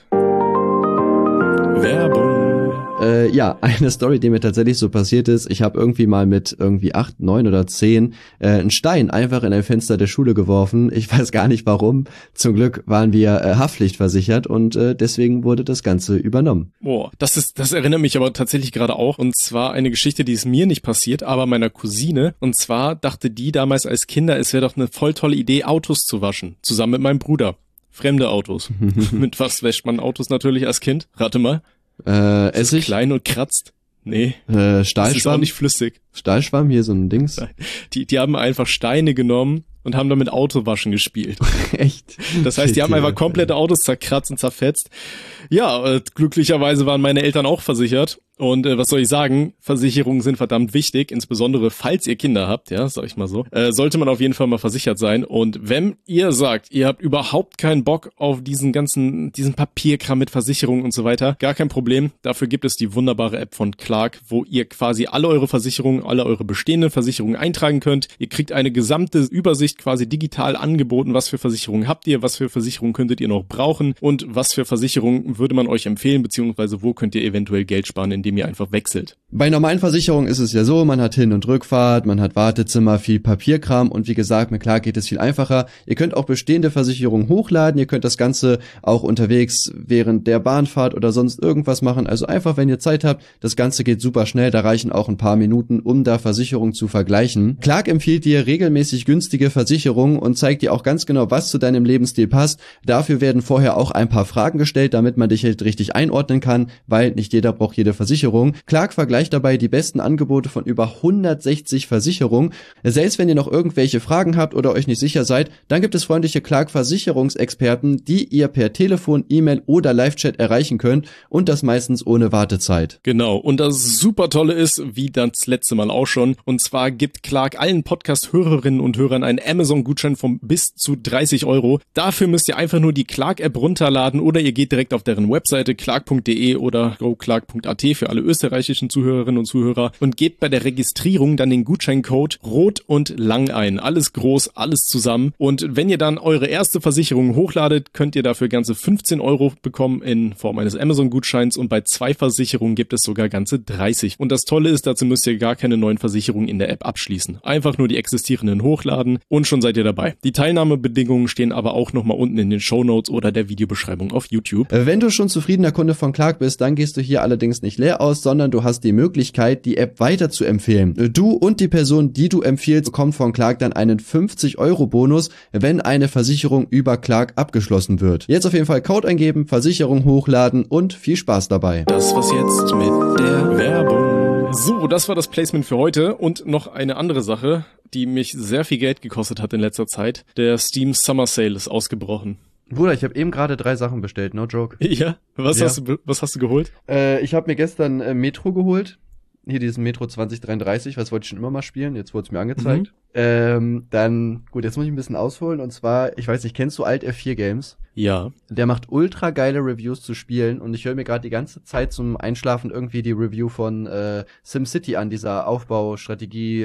Werbung. Äh, ja, eine Story, die mir tatsächlich so passiert ist. Ich habe irgendwie mal mit irgendwie acht, neun oder zehn äh, einen Stein einfach in ein Fenster der Schule geworfen. Ich weiß gar nicht warum. Zum Glück waren wir äh, haftpflichtversichert und äh, deswegen wurde das Ganze übernommen. Boah, das ist, das erinnert mich aber tatsächlich gerade auch. Und zwar eine Geschichte, die ist mir nicht passiert, aber meiner Cousine. Und zwar dachte die damals als Kinder, es wäre doch eine voll tolle Idee, Autos zu waschen. Zusammen mit meinem Bruder. Fremde Autos. Mit was wäscht man Autos natürlich als Kind? Rate mal. Äh, Essig? Ist klein und kratzt. Nee. Äh, Stahlschwamm? Das ist auch nicht flüssig. Stahlschwamm, hier so ein Dings. Die, die haben einfach Steine genommen und haben damit Autowaschen gespielt. Echt? Das heißt, die haben einfach komplette Autos zerkratzt und zerfetzt. Ja, äh, glücklicherweise waren meine Eltern auch versichert. Und äh, was soll ich sagen? Versicherungen sind verdammt wichtig, insbesondere falls ihr Kinder habt, ja, sag ich mal so. Äh, sollte man auf jeden Fall mal versichert sein. Und wenn ihr sagt, ihr habt überhaupt keinen Bock auf diesen ganzen, diesen Papierkram mit Versicherungen und so weiter, gar kein Problem. Dafür gibt es die wunderbare App von Clark, wo ihr quasi alle eure Versicherungen, alle eure bestehenden Versicherungen eintragen könnt. Ihr kriegt eine gesamte Übersicht quasi digital angeboten, was für Versicherungen habt ihr, was für Versicherungen könntet ihr noch brauchen und was für Versicherungen würde man euch empfehlen, beziehungsweise wo könnt ihr eventuell Geld sparen, indem ihr einfach wechselt. Bei normalen Versicherungen ist es ja so, man hat Hin- und Rückfahrt, man hat Wartezimmer, viel Papierkram und wie gesagt, mit Clark geht es viel einfacher. Ihr könnt auch bestehende Versicherungen hochladen, ihr könnt das Ganze auch unterwegs während der Bahnfahrt oder sonst irgendwas machen. Also einfach, wenn ihr Zeit habt, das Ganze geht super schnell, da reichen auch ein paar Minuten, um da Versicherungen zu vergleichen. Clark empfiehlt dir regelmäßig günstige Versicherungen und zeigt dir auch ganz genau, was zu deinem Lebensstil passt. Dafür werden vorher auch ein paar Fragen gestellt, damit man dich halt richtig einordnen kann, weil nicht jeder braucht jede Versicherung. Clark vergleicht dabei die besten Angebote von über hundertsechzig Versicherungen. Selbst wenn ihr noch irgendwelche Fragen habt oder euch nicht sicher seid, dann gibt es freundliche Clark-Versicherungsexperten, die ihr per Telefon, E-Mail oder Live-Chat erreichen könnt und das meistens ohne Wartezeit. Genau, und das super Tolle ist, wie das letzte Mal auch schon, und zwar gibt Clark allen Podcast-Hörerinnen und Hörern einen Amazon-Gutschein von bis zu dreißig Euro. Dafür müsst ihr einfach nur die Clark-App runterladen oder ihr geht direkt auf deren Webseite clark punkt de oder goclark punkt at für alle österreichischen Zuhörerinnen und Zuhörer und gebt bei der Registrierung dann den Gutscheincode Rot und Lang ein. Alles groß, alles zusammen. Und wenn ihr dann eure erste Versicherung hochladet, könnt ihr dafür ganze fünfzehn Euro bekommen in Form eines Amazon-Gutscheins und bei zwei Versicherungen gibt es sogar ganze dreißig. Und das Tolle ist, dazu müsst ihr gar keine neuen Versicherungen in der App abschließen. Einfach nur die existierenden hochladen und schon seid ihr dabei. Die Teilnahmebedingungen stehen aber auch nochmal unten in den Shownotes oder der Videobeschreibung auf YouTube. Wenn du schon zufriedener Kunde von Clark bist, dann gehst du hier allerdings nicht leer aus, sondern du hast die Möglichkeit, die App weiter zu empfehlen. Du und die Person, die du empfiehlst, bekommen von Clark dann einen fünfzig Euro Bonus, wenn eine Versicherung über Clark abgeschlossen wird. Jetzt auf jeden Fall Code eingeben, Versicherung hochladen und viel Spaß dabei. Das war's jetzt mit der Werbung. So, das war das Placement für heute und noch eine andere Sache, die mich sehr viel Geld gekostet hat in letzter Zeit. Der Steam Summer Sale ist ausgebrochen. Bruder, ich habe eben gerade drei Sachen bestellt, no joke. Ja? Was, Ja. Hast, du, was hast du geholt? Äh, ich habe mir gestern äh, Metro geholt. Hier diesen Metro zwanzig dreiunddreißig, was wollte ich schon immer mal spielen, jetzt wurde es mir angezeigt. Mhm. Ähm, dann, gut, jetzt muss ich ein bisschen ausholen und zwar, ich weiß nicht, kennst du Alt F vier Games? Ja. Der macht ultra geile Reviews zu Spielen und ich höre mir gerade die ganze Zeit zum Einschlafen irgendwie die Review von äh, SimCity an, dieser Aufbaustrategie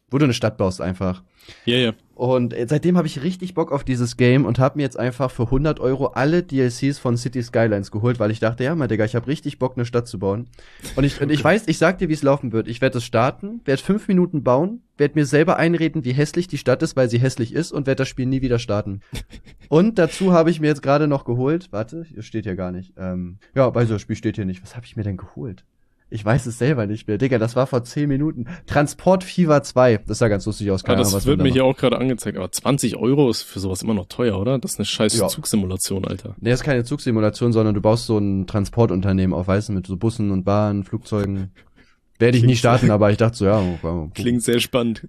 wo du eine Stadt baust einfach. Ja, ja. Und seitdem habe ich richtig Bock auf dieses Game und habe mir jetzt einfach für hundert Euro alle D L Cs von City Skylines geholt, weil ich dachte, ja, mein Digga, ich habe richtig Bock, eine Stadt zu bauen. Und ich, und ich weiß, ich sag dir, wie es laufen wird. Ich werde es starten, werde fünf Minuten bauen, werde mir selber einreden, wie hässlich die Stadt ist, weil sie hässlich ist und werde das Spiel nie wieder starten. Und dazu habe ich mir jetzt gerade noch geholt, warte, hier steht hier gar nicht. Ähm, ja, weil so das Spiel steht hier nicht. Was habe ich mir denn geholt? Ich weiß es selber nicht mehr. Digga, das war vor zehn Minuten. Transport Fever zwei. Das sah ganz lustig aus. Ja, das Ahnung, wird mir hier auch gerade angezeigt. Aber zwanzig Euro ist für sowas immer noch teuer, oder? Das ist eine scheiß ja. Zugsimulation, Alter. Nee, das ist keine Zugsimulation, sondern du baust so ein Transportunternehmen auf, weißt du, mit so Bussen und Bahnen, Flugzeugen. Werde ich nie starten, aber ich dachte so, ja. Oh, klingt sehr spannend.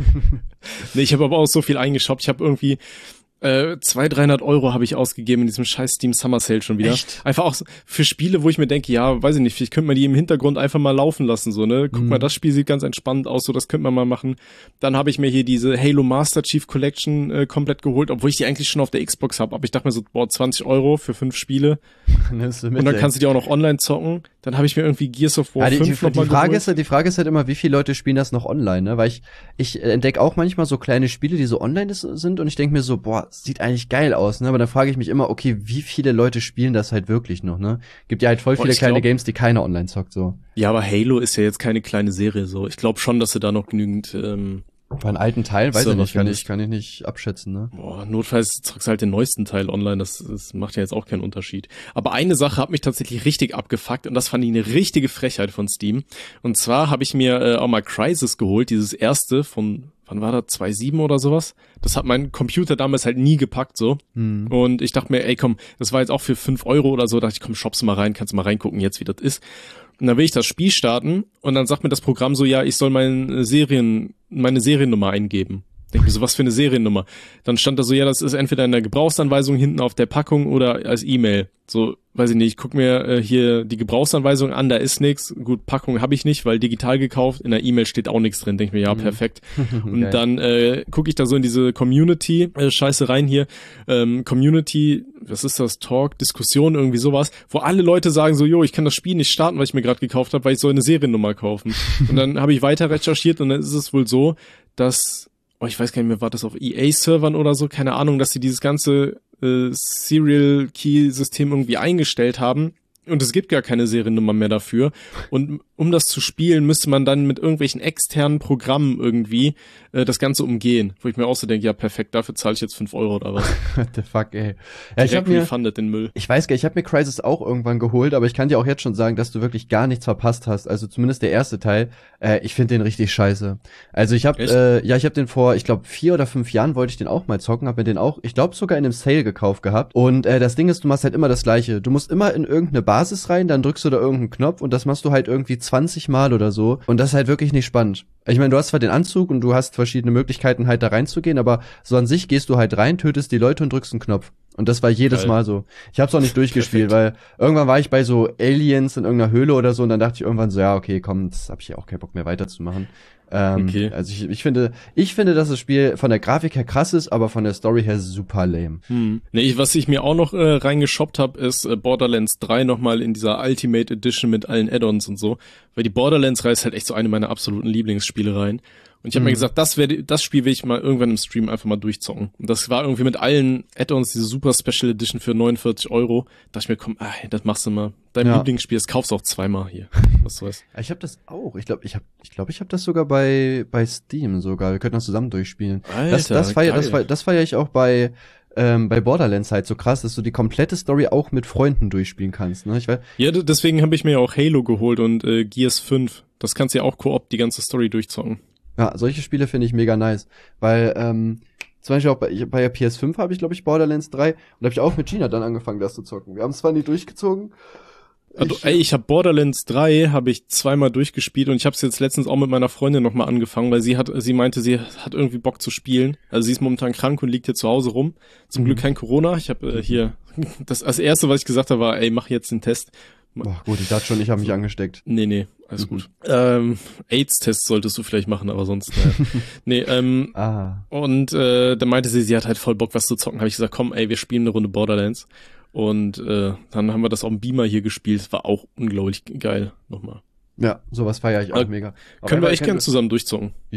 Nee, ich habe aber auch so viel eingeshoppt. Ich habe irgendwie Äh, zweihundert, dreihundert Euro habe ich ausgegeben in diesem scheiß Steam Summer Sale schon wieder. Echt? Einfach auch für Spiele, wo ich mir denke, ja, weiß ich nicht, vielleicht könnte man die im Hintergrund einfach mal laufen lassen, so, ne? Guck mhm. mal, das Spiel sieht ganz entspannt aus, so, das könnte man mal machen. Dann habe ich mir hier diese Halo Master Chief Collection äh, komplett geholt, obwohl ich die eigentlich schon auf der Xbox habe, aber ich dachte mir so, boah, zwanzig Euro für fünf Spiele. Mit, und dann kannst du die auch noch online zocken. Dann habe ich mir irgendwie Gears of War ja, die, fünf die, noch die mal Frage geholt. ist halt, die Frage ist halt immer, wie viele Leute spielen das noch online, ne? Weil ich, ich entdecke auch manchmal so kleine Spiele, die so online ist, sind und ich denke mir so, boah, sieht eigentlich geil aus, ne? Aber dann frage ich mich immer, okay, wie viele Leute spielen das halt wirklich noch, ne? Gibt ja halt voll Boah, viele kleine glaub, Games, die keiner online zockt, so. Ja, aber Halo ist ja jetzt keine kleine Serie, so. Ich glaube schon, dass sie da noch genügend ähm, bei einem alten Teil, weiß so, ich nicht, kann ich, kann ich nicht abschätzen, ne? Boah, notfalls zockst du halt den neuesten Teil online, das, das macht ja jetzt auch keinen Unterschied. Aber eine Sache hat mich tatsächlich richtig abgefuckt und das fand ich eine richtige Frechheit von Steam. Und zwar habe ich mir äh, auch mal Crysis geholt, dieses erste von, wann war das, zwei Punkt sieben oder sowas? Das hat mein Computer damals halt nie gepackt, so. Hm. Und ich dachte mir, ey komm, das war jetzt auch für fünf Euro oder so, dachte ich, komm, shoppst mal rein, kannst mal reingucken jetzt, wie das ist. Und dann will ich das Spiel starten und dann sagt mir das Programm so, ja, ich soll meine Serien, meine Seriennummer eingeben. Denke mir so, was für eine Seriennummer? Dann stand da so, ja, das ist entweder in der Gebrauchsanweisung hinten auf der Packung oder als E-Mail. So, weiß ich nicht, ich guck mir äh, hier die Gebrauchsanweisung an, da ist nix. Gut, Packung habe ich nicht, weil digital gekauft. In der E-Mail steht auch nichts drin. Denke mir, ja, perfekt. Und okay. Dann äh, gucke ich da so in diese Community-Scheiße rein hier. Ähm, Community, was ist das? Talk, Diskussion, irgendwie sowas, wo alle Leute sagen so, jo, ich kann das Spiel nicht starten, weil ich mir gerade gekauft habe, weil ich soll eine Seriennummer kaufen. Und dann habe ich weiter recherchiert und dann ist es wohl so, dass oh, ich weiß gar nicht mehr, war das auf E A-Servern oder so, keine Ahnung, dass sie dieses ganze äh, Serial-Key-System irgendwie eingestellt haben und es gibt gar keine Seriennummer mehr dafür und um das zu spielen, müsste man dann mit irgendwelchen externen Programmen irgendwie äh, das Ganze umgehen, wo ich mir auch so denke, ja perfekt, dafür zahle ich jetzt fünf Euro oder was. What the fuck, ey. Ja, ich hab mir, refundet den Müll. Ich weiß gar nicht, ich habe mir Crysis auch irgendwann geholt, aber ich kann dir auch jetzt schon sagen, dass du wirklich gar nichts verpasst hast, also zumindest der erste Teil, äh, ich finde den richtig scheiße. Also ich habe, äh, ja, ich habe den vor, ich glaube vier oder fünf Jahren wollte ich den auch mal zocken, habe mir den auch, ich glaube sogar in einem Sale gekauft gehabt und äh, das Ding ist, du machst halt immer das Gleiche, du musst immer in irgendeine Basis rein, dann drückst du da irgendeinen Knopf und das machst du halt irgendwie zwanzig Mal oder so und das ist halt wirklich nicht spannend. Ich meine, du hast zwar den Anzug und du hast verschiedene Möglichkeiten halt da reinzugehen, aber so an sich gehst du halt rein, tötest die Leute und drückst einen Knopf. Und das war jedes Geil. Mal so. Ich hab's auch nicht durchgespielt, weil irgendwann war ich bei so Aliens in irgendeiner Höhle oder so und dann dachte ich irgendwann so, ja, okay, komm, das hab ich ja auch keinen Bock mehr weiterzumachen. Ähm, okay. Also ich, ich finde, ich finde, dass das Spiel von der Grafik her krass ist, aber von der Story her super lame. Hm. Nee, was ich mir auch noch äh, reingeshoppt habe, ist äh, Borderlands drei nochmal in dieser Ultimate Edition mit allen Add-ons und so, weil die Borderlands-Reihe ist halt echt so eine meiner absoluten Lieblingsspielereien. Und ich habe mhm. mir gesagt, das werde, das Spiel will ich mal irgendwann im Stream einfach mal durchzocken. Und das war irgendwie mit allen Add-ons, diese Super Special Edition für neunundvierzig Euro. Da dachte ich mir, komm, ah, das machst du mal. Dein ja. Lieblingsspiel, das kaufst du auch zweimal hier. Was du weißt. Ich habe das auch. Ich glaube, ich habe, ich glaube, ich habe das sogar bei bei Steam sogar. Wir könnten das zusammen durchspielen. Alter, das das feier, das feier, das feier ich auch bei ähm, bei Borderlands halt so krass, dass du die komplette Story auch mit Freunden durchspielen kannst. Ne? Ich weiß. Ja, deswegen habe ich mir ja auch Halo geholt und äh, Gears fünf. Das kannst du ja auch Koop die ganze Story durchzocken. Ja, solche Spiele finde ich mega nice, weil ähm, zum Beispiel auch bei, bei der P S fünf habe ich, glaube ich, Borderlands drei und da habe ich auch mit Gina dann angefangen, das zu zocken. Wir haben es zwar nie durchgezogen. Also, ich, ey, ich habe Borderlands drei habe ich zweimal durchgespielt und ich habe es jetzt letztens auch mit meiner Freundin nochmal angefangen, weil sie hat, sie meinte, sie hat irgendwie Bock zu spielen. Also sie ist momentan krank und liegt hier zu Hause rum. Zum mhm. Glück kein Corona. Ich habe äh, hier das als erste, was ich gesagt habe, war, ey, mach jetzt den Test. Boah, gut, ich dachte schon, ich habe mich angesteckt. Nee, nee, alles mhm. gut. Ähm, AIDS-Test solltest du vielleicht machen, aber sonst, naja. nee, ähm, ah. und äh, dann meinte sie, sie hat halt voll Bock, was zu zocken. Habe ich gesagt, komm, ey, wir spielen eine Runde Borderlands. Und äh, dann haben wir das auf dem Beamer hier gespielt. Das war auch unglaublich geil, nochmal. Ja, sowas feiere ich auch aber mega. Aber können wir echt gerne zusammen durchzocken. Ja,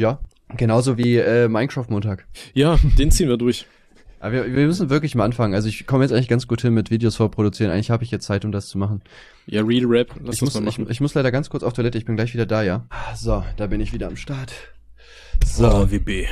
Genauso wie äh, Minecraft-Montag. Ja, den ziehen wir durch. Aber wir, wir müssen wirklich mal anfangen. Also ich komme jetzt eigentlich ganz gut hin mit Videos vorproduzieren. Eigentlich habe ich jetzt Zeit, um das zu machen. Ja, Real Rap, lass ich das muss, mal machen. Ich, ich muss leider ganz kurz auf Toilette. Ich bin gleich wieder da, ja. So, da bin ich wieder am Start. So. Oh, W B.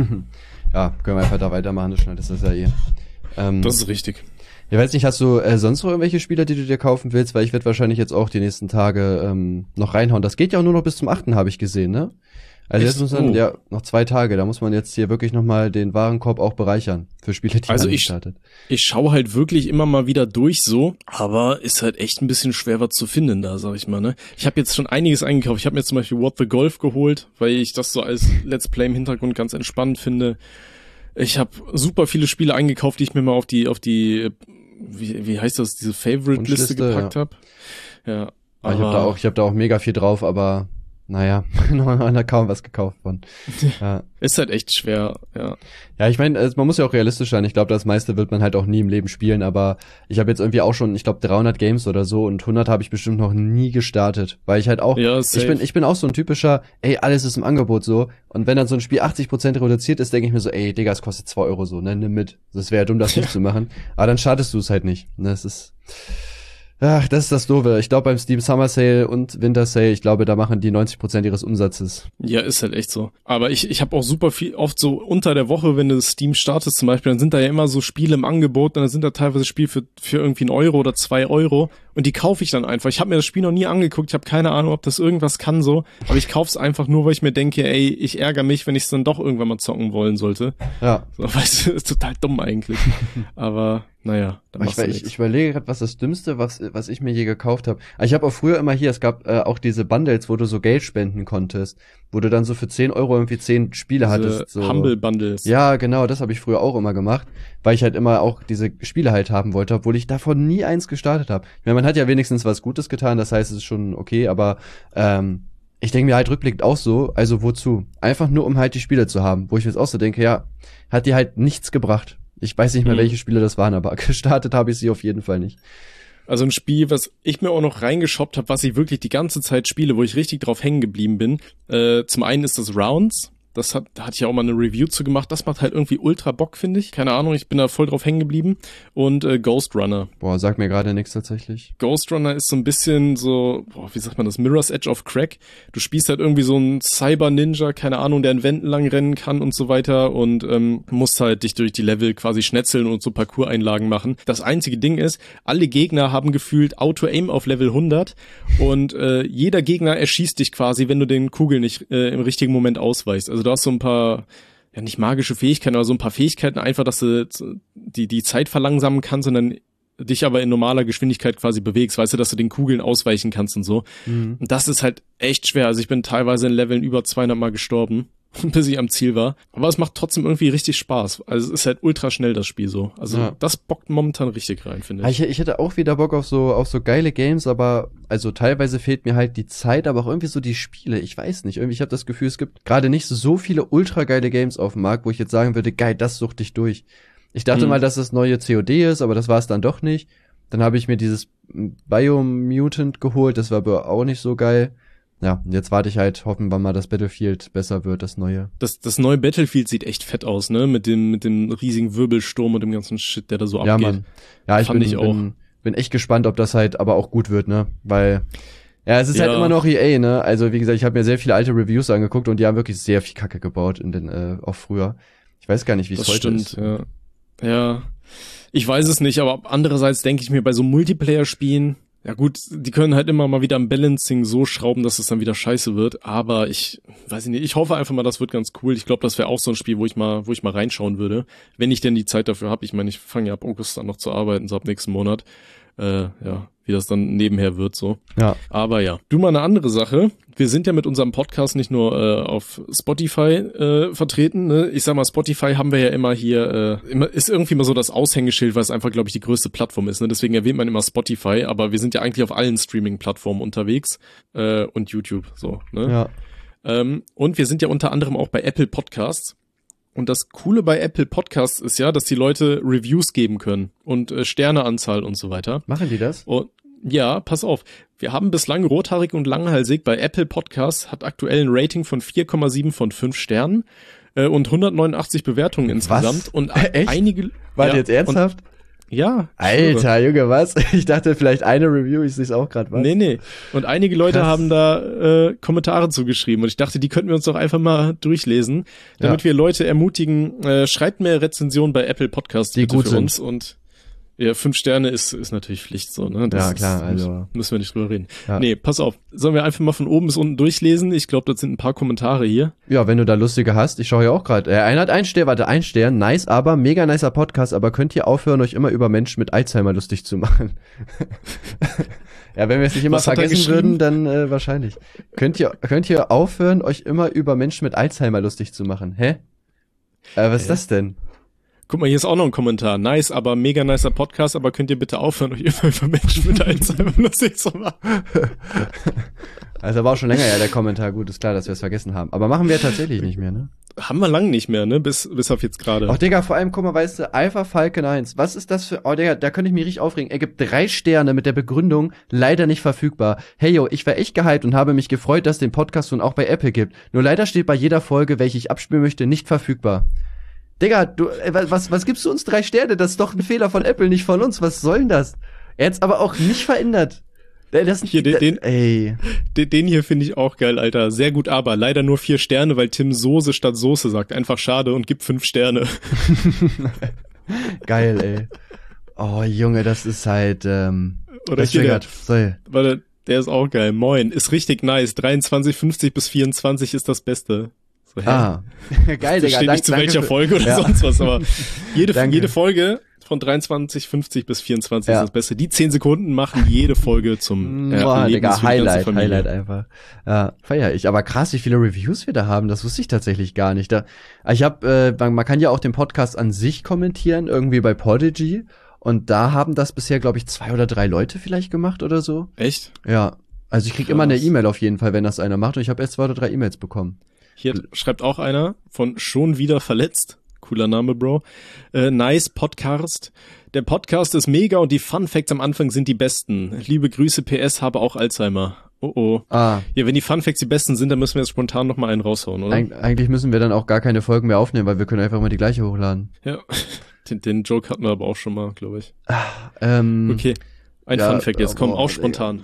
Ja, können wir einfach da weitermachen. Du schneidest das ja eh. Ähm, Das ist richtig. Ich weiß nicht, hast du äh, sonst noch irgendwelche Spieler, die du dir kaufen willst? Weil ich werde wahrscheinlich jetzt auch die nächsten Tage ähm, noch reinhauen. Das geht ja auch nur noch bis zum achten, habe ich gesehen, ne? Also Echt? jetzt muss man, Oh. ja, noch zwei Tage. Da muss man jetzt hier wirklich nochmal den Warenkorb auch bereichern. Für Spiele, die Also man ich- startet. Ich schaue halt wirklich immer mal wieder durch so, aber ist halt echt ein bisschen schwer was zu finden da, sag ich mal, ne? Ich habe jetzt schon einiges eingekauft. Ich habe mir zum Beispiel What the Golf geholt, weil ich das so als Let's Play im Hintergrund ganz entspannt finde. Ich habe super viele Spiele eingekauft, die ich mir mal auf die, auf die, wie, wie heißt das, diese Favorite-Liste Wunschliste, gepackt ja. habe. Ja, Aber ich habe da auch, ich habe da auch mega viel drauf, aber naja, noch noch kaum was gekauft von. Ja, ist halt echt schwer, ja. ja ich meine, man muss ja auch realistisch sein. Ich glaube, das meiste wird man halt auch nie im Leben spielen, aber ich habe jetzt irgendwie auch schon, ich glaube, dreihundert Games oder so und hundert habe ich bestimmt noch nie gestartet, weil ich halt auch, Ja, ich safe. bin, ich bin auch so ein typischer, ey, alles ist im Angebot so und wenn dann so ein Spiel achtzig Prozent reduziert ist, denke ich mir so, ey, Digga, es kostet zwei Euro so, ne, nimm mit. Das wäre ja dumm, das nicht zu machen, aber dann startest du es halt nicht. Ne, das ist, ach, das ist das Doofe. Ich glaube beim Steam Summer Sale und Winter Sale, ich glaube, da machen die neunzig Prozent ihres Umsatzes. Ja, ist halt echt so. Aber ich, ich habe auch super viel, oft so unter der Woche, wenn du Steam startest zum Beispiel, dann sind da ja immer so Spiele im Angebot, und dann sind da teilweise Spiele für, für irgendwie einen Euro oder zwei Euro und die kaufe ich dann einfach. Ich habe mir das Spiel noch nie angeguckt, ich habe keine Ahnung, ob das irgendwas kann so, aber ich kauf's einfach nur, weil ich mir denke, ey, ich ärgere mich, wenn ich es dann doch irgendwann mal zocken wollen sollte. Ja. So, weißt du, ist total dumm eigentlich. Aber naja, dann Ich, machst du ich, nichts. ich überlege gerade, was das Dümmste, was, was ich mir je gekauft habe. Ich habe auch früher immer hier, es gab äh, auch diese Bundles, wo du so Geld spenden konntest, wo du dann so für zehn Euro irgendwie zehn Spiele Diese hattest. So. Humble Bundles. Ja, genau, das habe ich früher auch immer gemacht, weil ich halt immer auch diese Spiele halt haben wollte, obwohl ich davon nie eins gestartet habe. Ich meine, man hat ja wenigstens was Gutes getan, das heißt, es ist schon okay, aber ähm, ich denke mir halt rückblickend auch so, also wozu? Einfach nur, um halt die Spiele zu haben, wo ich mir jetzt auch so denke, ja, hat dir halt nichts gebracht. Ich weiß nicht mehr, Mhm. welche Spiele das waren, aber gestartet habe ich sie auf jeden Fall nicht. Also ein Spiel, was ich mir auch noch reingeshoppt habe, was ich wirklich die ganze Zeit spiele, wo ich richtig drauf hängen geblieben bin. Äh, zum einen ist das Rounds. Das hat, da hatte ich auch mal eine Review zu gemacht. Das macht halt irgendwie ultra Bock, finde ich. Keine Ahnung, ich bin da voll drauf hängen geblieben. Und äh, Ghost Runner. Boah, sagt mir gerade nichts tatsächlich. Ghost Runner ist so ein bisschen so, boah, wie sagt man das, Mirror's Edge of Crack. Du spielst halt irgendwie so einen Cyber-Ninja, keine Ahnung, der in Wänden lang rennen kann und so weiter und ähm, musst halt dich durch die Level quasi schnetzeln und so Parcours-Einlagen machen. Das einzige Ding ist, alle Gegner haben gefühlt Auto-Aim auf Level hundert und äh, jeder Gegner erschießt dich quasi, wenn du den Kugeln nicht äh, im richtigen Moment ausweichst. Also du hast so ein paar, ja nicht magische Fähigkeiten, aber so ein paar Fähigkeiten einfach, dass du die, die Zeit verlangsamen kannst und dann dich aber in normaler Geschwindigkeit quasi bewegst, weißt du, dass du den Kugeln ausweichen kannst und so. Mhm. Und das ist halt echt schwer. Also ich bin teilweise in Leveln über zweihundert Mal gestorben, bis ich am Ziel war. Aber es macht trotzdem irgendwie richtig Spaß. Also es ist halt ultra schnell, das Spiel so. Also Ja. das bockt momentan richtig rein, finde Ja, ich. Ich, ich hätte auch wieder Bock auf so auf so geile Games, aber also teilweise fehlt mir halt die Zeit, aber auch irgendwie so die Spiele. Ich weiß nicht, irgendwie ich habe das Gefühl, es gibt gerade nicht so viele ultra geile Games auf dem Markt, wo ich jetzt sagen würde, geil, das sucht dich durch. Ich dachte Mhm. mal, dass das neue C O D ist, aber das war es dann doch nicht. Dann habe ich mir dieses Biomutant geholt, das war aber auch nicht so geil. Ja, und jetzt warte ich halt, hoffen wir mal, dass Battlefield besser wird, das neue. Das, das neue Battlefield sieht echt fett aus, ne? Mit dem, mit dem riesigen Wirbelsturm und dem ganzen Shit, der da so Ja, abgeht. Mann. Ja, ich, Fand bin, ich auch. bin bin echt gespannt, ob das halt aber auch gut wird, ne? Weil ja, es ist halt Ja. immer noch E A, ne? Also wie gesagt, ich habe mir sehr viele alte Reviews angeguckt und die haben wirklich sehr viel Kacke gebaut in den äh, auch früher. Ich weiß gar nicht, wie es Das heute stimmt, ist. ja. Ja. Ich weiß es nicht, aber andererseits denke ich mir bei so Multiplayer-Spielen, ja gut, die können halt immer mal wieder am Balancing so schrauben, dass es dann wieder scheiße wird, aber ich weiß nicht, ich hoffe einfach mal, das wird ganz cool. Ich glaube, das wäre auch so ein Spiel, wo ich mal, wo ich mal reinschauen würde, wenn ich denn die Zeit dafür habe. Ich meine, ich fange ja ab August an noch zu arbeiten, so ab nächsten Monat. Äh, ja, wie das dann nebenher wird so. Ja. Aber ja, du mal eine andere Sache. Wir sind ja mit unserem Podcast nicht nur äh, auf Spotify äh, vertreten. Ne? Ich sag mal, Spotify haben wir ja immer hier, äh, immer, ist irgendwie immer so das Aushängeschild, weil es einfach, glaube ich, die größte Plattform ist. Ne? Deswegen erwähnt man immer Spotify, aber wir sind ja eigentlich auf allen Streaming-Plattformen unterwegs äh, und YouTube. So. Ne? Ja. Ähm, und wir sind ja unter anderem auch bei Apple Podcasts. Und das Coole bei Apple Podcasts ist ja, dass die Leute Reviews geben können und äh, Sterneanzahl und so weiter. Machen die das? Und Ja, pass auf. Wir haben bislang Rothaarig und Langhalsig bei Apple Podcasts, hat aktuell ein Rating von vier Komma sieben von fünf Sternen äh, und hundertneunundachtzig Bewertungen insgesamt. Was? Und Echt? einige... Warte, ja, jetzt ernsthaft? Und, ja. Alter, Junge, was? Ich dachte vielleicht eine Review, ich sehe es auch gerade, was? Nee, nee. Und einige Leute Krass. haben da äh, Kommentare zugeschrieben und ich dachte, die könnten wir uns doch einfach mal durchlesen, damit Ja. wir Leute ermutigen, äh, schreibt mehr Rezensionen bei Apple Podcasts Die bitte gut für sind. uns und ja, fünf Sterne ist ist natürlich Pflicht so, ne? Das Ja, klar, ist, also- müssen wir nicht drüber reden. Ja. Nee, pass auf. Sollen wir einfach mal von oben bis unten durchlesen? Ich glaube, das sind ein paar Kommentare hier. Ja, wenn du da lustige hast, ich schaue ja auch gerade. Äh, einer hat ein Stern, warte, ein Stern, nice, aber mega nicer Podcast, aber könnt ihr aufhören, euch immer über Menschen mit Alzheimer lustig zu machen? Ja, wenn wir es nicht immer Was hat er vergessen geschrieben? würden, dann äh, wahrscheinlich. Könnt ihr könnt ihr aufhören, euch immer über Menschen mit Alzheimer lustig zu machen? Hä? Äh, was ist Hä? das denn? Guck mal, hier ist auch noch ein Kommentar. Nice, aber mega nicer Podcast, aber könnt ihr bitte aufhören, euch immer über Menschen mit Alzheimer lustig zu machen? Also war auch schon länger ja der Kommentar, gut, ist klar, dass wir es vergessen haben. Aber machen wir tatsächlich nicht mehr, ne? Haben wir lang nicht mehr, ne? Bis, bis auf jetzt gerade. Ach, Digga, vor allem, guck mal, weißt du, Alpha Falcon eins, was ist das für, oh, Digga, da könnte ich mich richtig aufregen. Er gibt drei Sterne mit der Begründung, leider nicht verfügbar. Hey, yo, ich war echt gehypt und habe mich gefreut, dass es den Podcast nun auch bei Apple gibt. Nur leider steht bei jeder Folge, welche ich abspielen möchte, nicht verfügbar. Digga, du, äh, was, was gibst du uns drei Sterne? Das ist doch ein Fehler von Apple, nicht von uns. Was soll denn das? Er hat's aber auch nicht verändert. Das, Hier, den- den- ey. Den, den hier finde ich auch geil, Alter. Sehr gut, aber leider nur vier Sterne, weil Tim Soße statt Soße sagt. Einfach schade und gibt fünf Sterne. Geil, ey. Oh, Junge, das ist halt, ähm, Oder das hier der, triggert. Sorry. warte, der ist auch geil. Moin, ist richtig nice. dreiundzwanzig fünfzig bis vierundzwanzig ist das Beste. So, hä? Ah. Geil, Das Digga. steht dank- nicht zu danke welcher für- Folge oder Ja. sonst was, aber jede, Danke. jede Folge von dreiundzwanzig fünfzig bis vierundzwanzig Ja. ist das Beste. Die zehn Sekunden machen jede Folge zum äh, Boah, Erlebnis Digga, für die ganze Highlight, Familie. Highlight einfach. Ja, feier ich. Aber krass, wie viele Reviews wir da haben, das wusste ich tatsächlich gar nicht. Da, ich hab, äh, man man kann ja auch den Podcast an sich kommentieren, irgendwie bei Podigy. Und da haben das bisher, glaube ich, zwei oder drei Leute vielleicht gemacht oder so. Echt? Ja. Also ich krieg Krass. immer eine E-Mail auf jeden Fall, wenn das einer macht. Und ich habe erst zwei oder drei E-Mails bekommen. Hier schreibt auch einer von schon wieder verletzt. Cooler Name, Bro. Äh, nice Podcast. Der Podcast ist mega und die Fun Facts am Anfang sind die besten. Liebe Grüße, P S, habe auch Alzheimer. Oh oh. Ah, Ja, wenn die Fun Facts die besten sind, dann müssen wir jetzt spontan noch mal einen raushauen, oder? eig eigentlich müssen wir dann auch gar keine Folgen mehr aufnehmen, weil wir können einfach mal die gleiche hochladen. Ja. Den, den Joke hatten wir aber auch schon mal, glaube ich. Ähm, Okay. Ein ja, Fun Fact jetzt, komm, boah, auch spontan.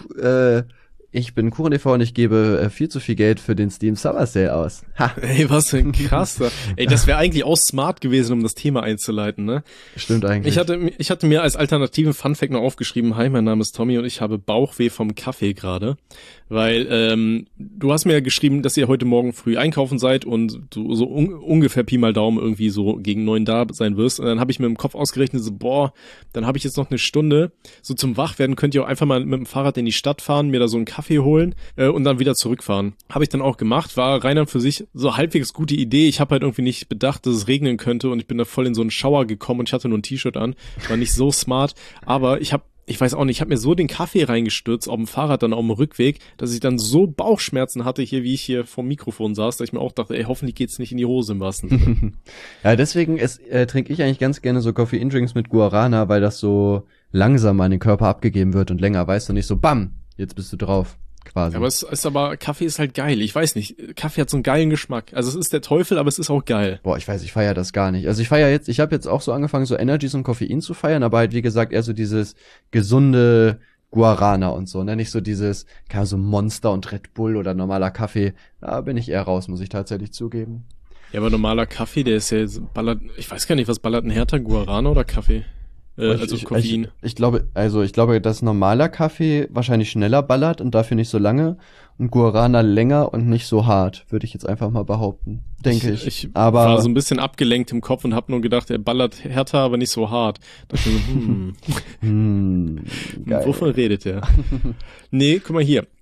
äh, ich bin KuchenTV und ich gebe äh, viel zu viel Geld für den Steam Summer Sale aus. Ha, Ey, was für ein krasser. Ey, das wäre eigentlich auch smart gewesen, um das Thema einzuleiten, ne? stimmt eigentlich. Ich hatte, ich hatte mir als alternativen Funfact noch aufgeschrieben, hi, mein Name ist Tommy und ich habe Bauchweh vom Kaffee gerade, weil ähm, du hast mir ja geschrieben, dass ihr heute Morgen früh einkaufen seid und du so un ungefähr Pi mal Daumen irgendwie so gegen neun da sein wirst und dann habe ich mir im Kopf ausgerechnet, so boah, dann habe ich jetzt noch eine Stunde, so zum Wachwerden könnt ihr auch einfach mal mit dem Fahrrad in die Stadt fahren, mir da so einen Kaffee holen äh, und dann wieder zurückfahren. Habe ich dann auch gemacht, war rein und für sich so halbwegs gute Idee, ich habe halt irgendwie nicht bedacht, dass es regnen könnte und ich bin da voll in so einen Schauer gekommen und ich hatte nur ein T-Shirt an, war nicht so smart, aber ich habe ich weiß auch nicht, ich habe mir so den Kaffee reingestürzt auf dem Fahrrad dann auf dem Rückweg, dass ich dann so Bauchschmerzen hatte hier, wie ich hier vorm Mikrofon saß, dass ich mir auch dachte, ey, hoffentlich geht's nicht in die Hose im wahrsten Sinne. Ja, deswegen es, äh, trinke ich eigentlich ganz gerne so Coffee-In-Drinks mit Guarana, weil das so langsamer an den Körper abgegeben wird und länger, weißt du, nicht so bam, jetzt bist du drauf, quasi. Aber es ist aber, Kaffee ist halt geil, ich weiß nicht, Kaffee hat so einen geilen Geschmack, also es ist der Teufel, aber es ist auch geil. Boah, ich weiß, ich feiere das gar nicht. Also ich feiere jetzt, ich habe jetzt auch so angefangen, so Energies und Koffein zu feiern, aber halt, wie gesagt, eher so dieses gesunde Guarana und so, ne? Nicht so dieses, keine Ahnung, so Monster und Red Bull oder normaler Kaffee. Da bin ich eher raus, muss ich tatsächlich zugeben. Ja, aber normaler Kaffee, der ist ja, ballert, ich weiß gar nicht, was ballert ein härter, Guarana oder Kaffee? Äh, Ich- also ich, Koffein. Ich, ich glaube, also ich glaube, dass normaler Kaffee wahrscheinlich schneller ballert und dafür nicht so lange und Guarana länger und nicht so hart, würde ich jetzt einfach mal behaupten. Denke ich. Ich aber war so ein bisschen abgelenkt im Kopf und hab nur gedacht, er ballert härter, aber nicht so hart. Da dachte ich mir so, hm, hm, geil. wovon redet er? Nee, guck mal hier.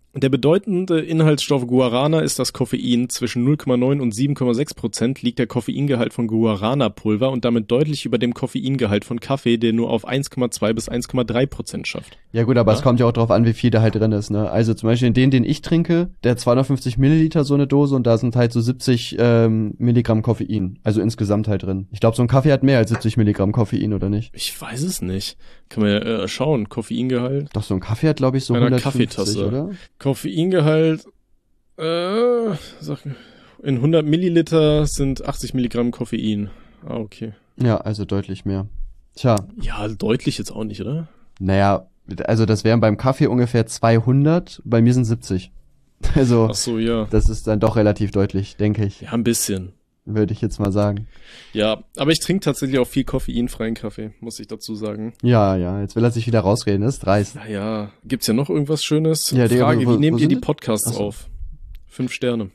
Der bedeutende Inhaltsstoff Guarana ist das Koffein. Zwischen null Komma neun und sieben Komma sechs Prozent liegt der Koffeingehalt von Guarana-Pulver und damit deutlich über dem Koffeingehalt von Kaffee, der nur auf eins Komma zwei bis eins Komma drei Prozent schafft. Ja gut, aber Ja? es kommt ja auch drauf an, wie viel da halt drin ist, ne? Also zum Beispiel in den, den ich trinke, der hat zweihundertfünfzig Milliliter so eine Dose und da sind halt so siebzig ähm, Milligramm Koffein. Also insgesamt halt drin. Ich glaube, so ein Kaffee hat mehr als siebzig Milligramm Koffein, oder nicht? Ich weiß es nicht. Kann man ja äh, schauen. Koffeingehalt. Doch, so ein Kaffee hat, glaube ich, so Einer hundertfünfzig, Kaffeetasse. oder? Koffeingehalt, äh, sag, in hundert Milliliter sind achtzig Milligramm Koffein. Ah, okay. Ja, also deutlich mehr. Tja, Ja, deutlich jetzt auch nicht, oder? naja, also das wären beim Kaffee ungefähr zweihundert, bei mir sind siebzig. Also, Ach so, ja. das ist dann doch relativ deutlich, denke ich, Ja, ein bisschen. würde ich jetzt mal sagen. Ja, aber ich trinke tatsächlich auch viel koffeinfreien Kaffee, muss ich dazu sagen. Ja, ja, jetzt will er sich wieder rausreden, das ist dreist. Naja, gibt's ja noch irgendwas Schönes? Ja, Digga, Frage, wo- wie nehmt wo ihr die sind die? Podcasts Ach so. auf? Fünf Sterne.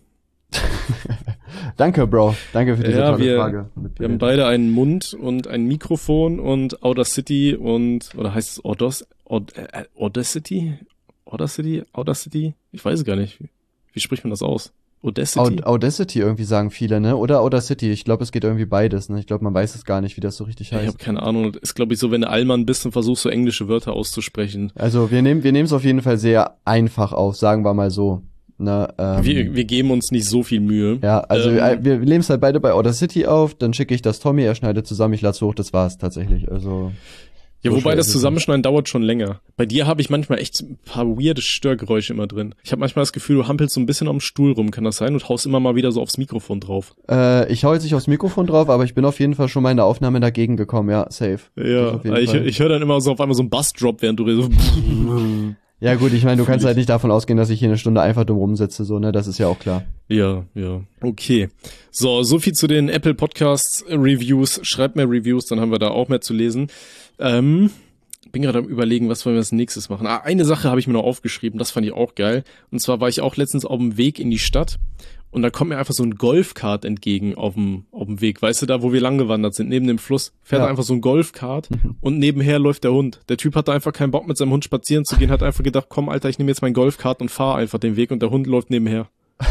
Danke, Bro. Danke für diese Ja, tolle wir- Frage. Wir haben beide einen Mund und ein Mikrofon und Audacity und, oder heißt es Audos, Aud, äh, Audacity? Audacity? Audacity? Ich weiß es gar nicht. Wie, wie spricht man das aus? Audacity? Aud Audacity irgendwie sagen viele, ne? Oder Audacity. Ich glaube, es geht irgendwie beides, ne? Ich glaube, man weiß es gar nicht, wie das so richtig Ja, ich heißt. habe keine Ahnung. Das ist, glaube ich, so, wenn du Allmann bist und versuchst, so englische Wörter auszusprechen. Also wir nehmen wir nehmen es auf jeden Fall sehr einfach auf, sagen wir mal so. Ne, ähm, Wir, wir geben uns nicht so viel Mühe. ja, also ähm, äh, wir nehmen es halt beide bei Audacity auf, dann schicke ich das Tommy, er schneidet zusammen, ich lade hoch, das war's tatsächlich. Also Ja, so wobei schwer das ist es Zusammenschneiden dauert schon länger. Bei dir habe ich manchmal echt ein paar weirde Störgeräusche immer drin. Ich habe manchmal das Gefühl, du hampelst so ein bisschen am Stuhl rum, kann das sein? Und haust immer mal wieder so aufs Mikrofon drauf. Äh, ich hau jetzt nicht aufs Mikrofon drauf, aber ich bin auf jeden Fall schon mal in der Aufnahme dagegen gekommen, ja, safe. Das Ja, auf jeden ich, Fall. ich höre dann immer so auf einmal so einen Bassdrop, während du redest. Ja gut, ich meine, du kannst Fühl halt nicht davon ausgehen, dass ich hier eine Stunde einfach dumm rumsitze, so, ne, das ist ja auch klar. Ja, ja. Okay. So, so viel zu den Apple Podcasts Reviews. Schreibt mehr Reviews, dann haben wir da auch mehr zu lesen. Ähm, bin gerade am Überlegen, was wollen wir als nächstes machen. Ah, eine Sache habe ich mir noch aufgeschrieben, das fand ich auch geil. Und zwar war ich auch letztens auf dem Weg in die Stadt und da kommt mir einfach so ein Golfkart entgegen auf dem, auf dem Weg. Weißt du, da wo wir lang gewandert sind, neben dem Fluss, fährt Ja. einfach so ein Golfkart und nebenher läuft der Hund. Der Typ hatte einfach keinen Bock, mit seinem Hund spazieren zu gehen, hat einfach gedacht, komm Alter, ich nehme jetzt mein Golfkart und fahre einfach den Weg und der Hund läuft nebenher.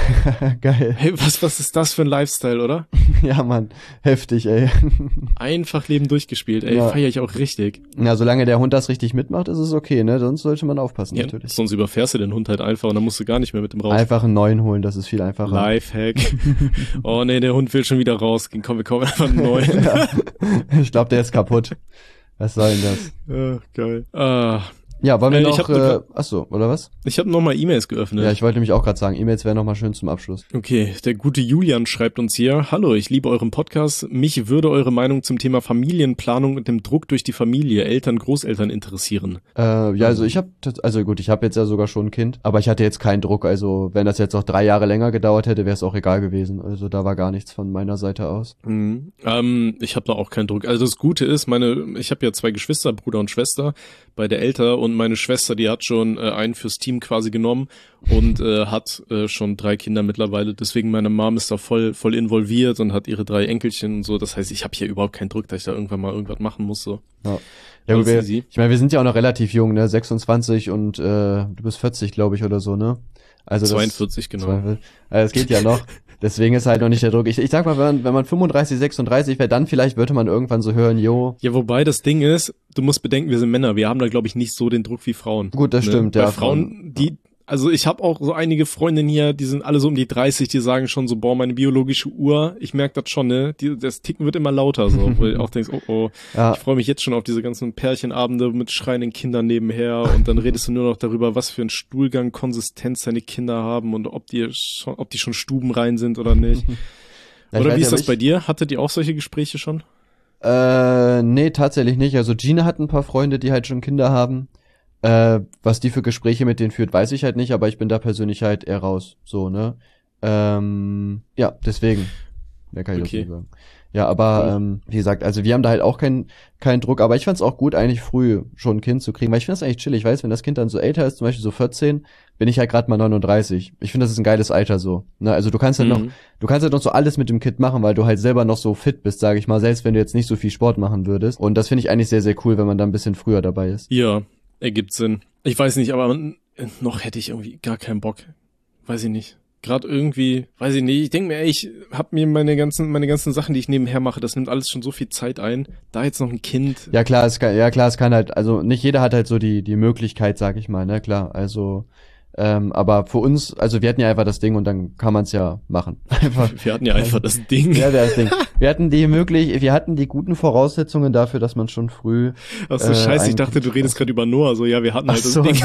Geil. Hey, was, was ist das für ein Lifestyle, oder? Ja, Mann, heftig, ey. Einfach Leben durchgespielt, ey, Ja. feier ich auch richtig. Ja, solange der Hund das richtig mitmacht, ist es okay, ne? Sonst sollte man aufpassen, Ja, natürlich. sonst überfährst du den Hund halt einfach und dann musst du gar nicht mehr mit dem raus. Einfach einen neuen holen, das ist viel einfacher. Lifehack. Oh nee, der Hund will schon wieder rausgehen. Komm, wir kommen einfach einen neuen. Ja. Ich glaube, der ist kaputt. Was soll denn das? Ja, geil. Ah, Ja, wollen wir Äh, noch, ich hab äh, sogar- achso, oder was? ich habe nochmal E-Mails geöffnet. Ja, ich wollte nämlich auch gerade sagen, E-Mails wären nochmal schön zum Abschluss. Okay, der gute Julian schreibt uns hier: Hallo, ich liebe euren Podcast. Mich würde eure Meinung zum Thema Familienplanung und dem Druck durch die Familie, Eltern, Großeltern interessieren. Äh, ja, also ich habe, also gut, ich habe jetzt ja sogar schon ein Kind, aber ich hatte jetzt keinen Druck. Also wenn das jetzt noch drei Jahre länger gedauert hätte, wäre es auch egal gewesen. Also da war gar nichts von meiner Seite aus. Mhm. Ähm, ich habe da auch keinen Druck. Also das Gute ist, meine, ich habe ja zwei Geschwister, Bruder und Schwester, beide älter, und meine Schwester, die hat schon äh, einen fürs Team quasi genommen und äh, hat äh, schon drei Kinder mittlerweile. Deswegen meine Mom ist da voll voll involviert und hat ihre drei Enkelchen und so. Das heißt, ich habe hier überhaupt keinen Druck, dass ich da irgendwann mal irgendwas machen muss. So. Ja, ja gut, Ganz wir, easy. ich meine, wir sind ja auch noch relativ jung, ne? sechsundzwanzig und äh, du bist vierzig, glaube ich, oder so, ne? Also das, zweiundvierzig, genau. Also das geht ja noch. Deswegen ist halt noch nicht der Druck. Ich, ich sag mal, wenn man, wenn man fünfunddreißig, sechsunddreißig wäre, dann vielleicht würde man irgendwann so hören, jo. Ja, wobei das Ding ist, du musst bedenken, wir sind Männer. Wir haben da, glaube ich, nicht so den Druck wie Frauen. Gut, das Ne? stimmt, Bei ja. Frauen, die, also ich habe auch so einige Freundinnen hier, die sind alle so um die dreißig, die sagen schon so, boah, meine biologische Uhr, ich merke das schon, ne? Die, das Ticken wird immer lauter, so. Wo du auch denkst, oh, oh, Ja. ich freue mich jetzt schon auf diese ganzen Pärchenabende mit schreienden Kindern nebenher und dann redest du nur noch darüber, was für ein Stuhlgang, Konsistenz deine Kinder haben und ob die schon, ob die schon stubenrein sind oder nicht. Ja, ich Oder weiß wie ja ist das nicht. bei dir? Hattet ihr auch solche Gespräche schon? Äh, nee, tatsächlich nicht. Also Gina hat ein paar Freunde, die halt schon Kinder haben. Äh, was die für Gespräche mit denen führt, weiß ich halt nicht, aber ich bin da persönlich halt eher raus. So, ne? Ähm, ja, deswegen. Mehr kann ich Okay. dazu sagen. Ja, aber Cool. ähm, wie gesagt, also wir haben da halt auch keinen keinen Druck, aber ich fand's auch gut, eigentlich früh schon ein Kind zu kriegen, weil ich find's eigentlich chillig, ich weiß, wenn das Kind dann so älter ist, zum Beispiel so vierzehn, bin ich halt gerade mal neununddreißig. Ich finde, das ist ein geiles Alter so. Ne? Also du kannst halt noch, Mhm. du kannst halt noch so alles mit dem Kind machen, weil du halt selber noch so fit bist, sage ich mal, selbst wenn du jetzt nicht so viel Sport machen würdest. Und das finde ich eigentlich sehr, sehr cool, wenn man da ein bisschen früher dabei ist. Ja, ergibt Sinn. Ich weiß nicht, aber man, äh, noch hätte ich irgendwie gar keinen Bock. Weiß ich nicht. Gerade irgendwie, weiß ich nicht, ich denke mir, ey, ich hab mir meine ganzen, meine ganzen Sachen, die ich nebenher mache, das nimmt alles schon so viel Zeit ein. Da jetzt noch ein Kind. Ja klar, es kann, ja klar, es kann halt, also nicht jeder hat halt so die die Möglichkeit, sag ich mal, ne, klar, also ähm, aber für uns, also wir hatten ja einfach das Ding und dann kann man es ja machen. Einfach. Wir hatten ja einfach das Ding. Ja, das Ding. Wir hatten die möglich, wir hatten die guten Voraussetzungen dafür, dass man schon früh. Ach so, äh, scheiße, ich dachte, du redest gerade über Noah, so, ja, wir hatten halt Ach das so, Ding.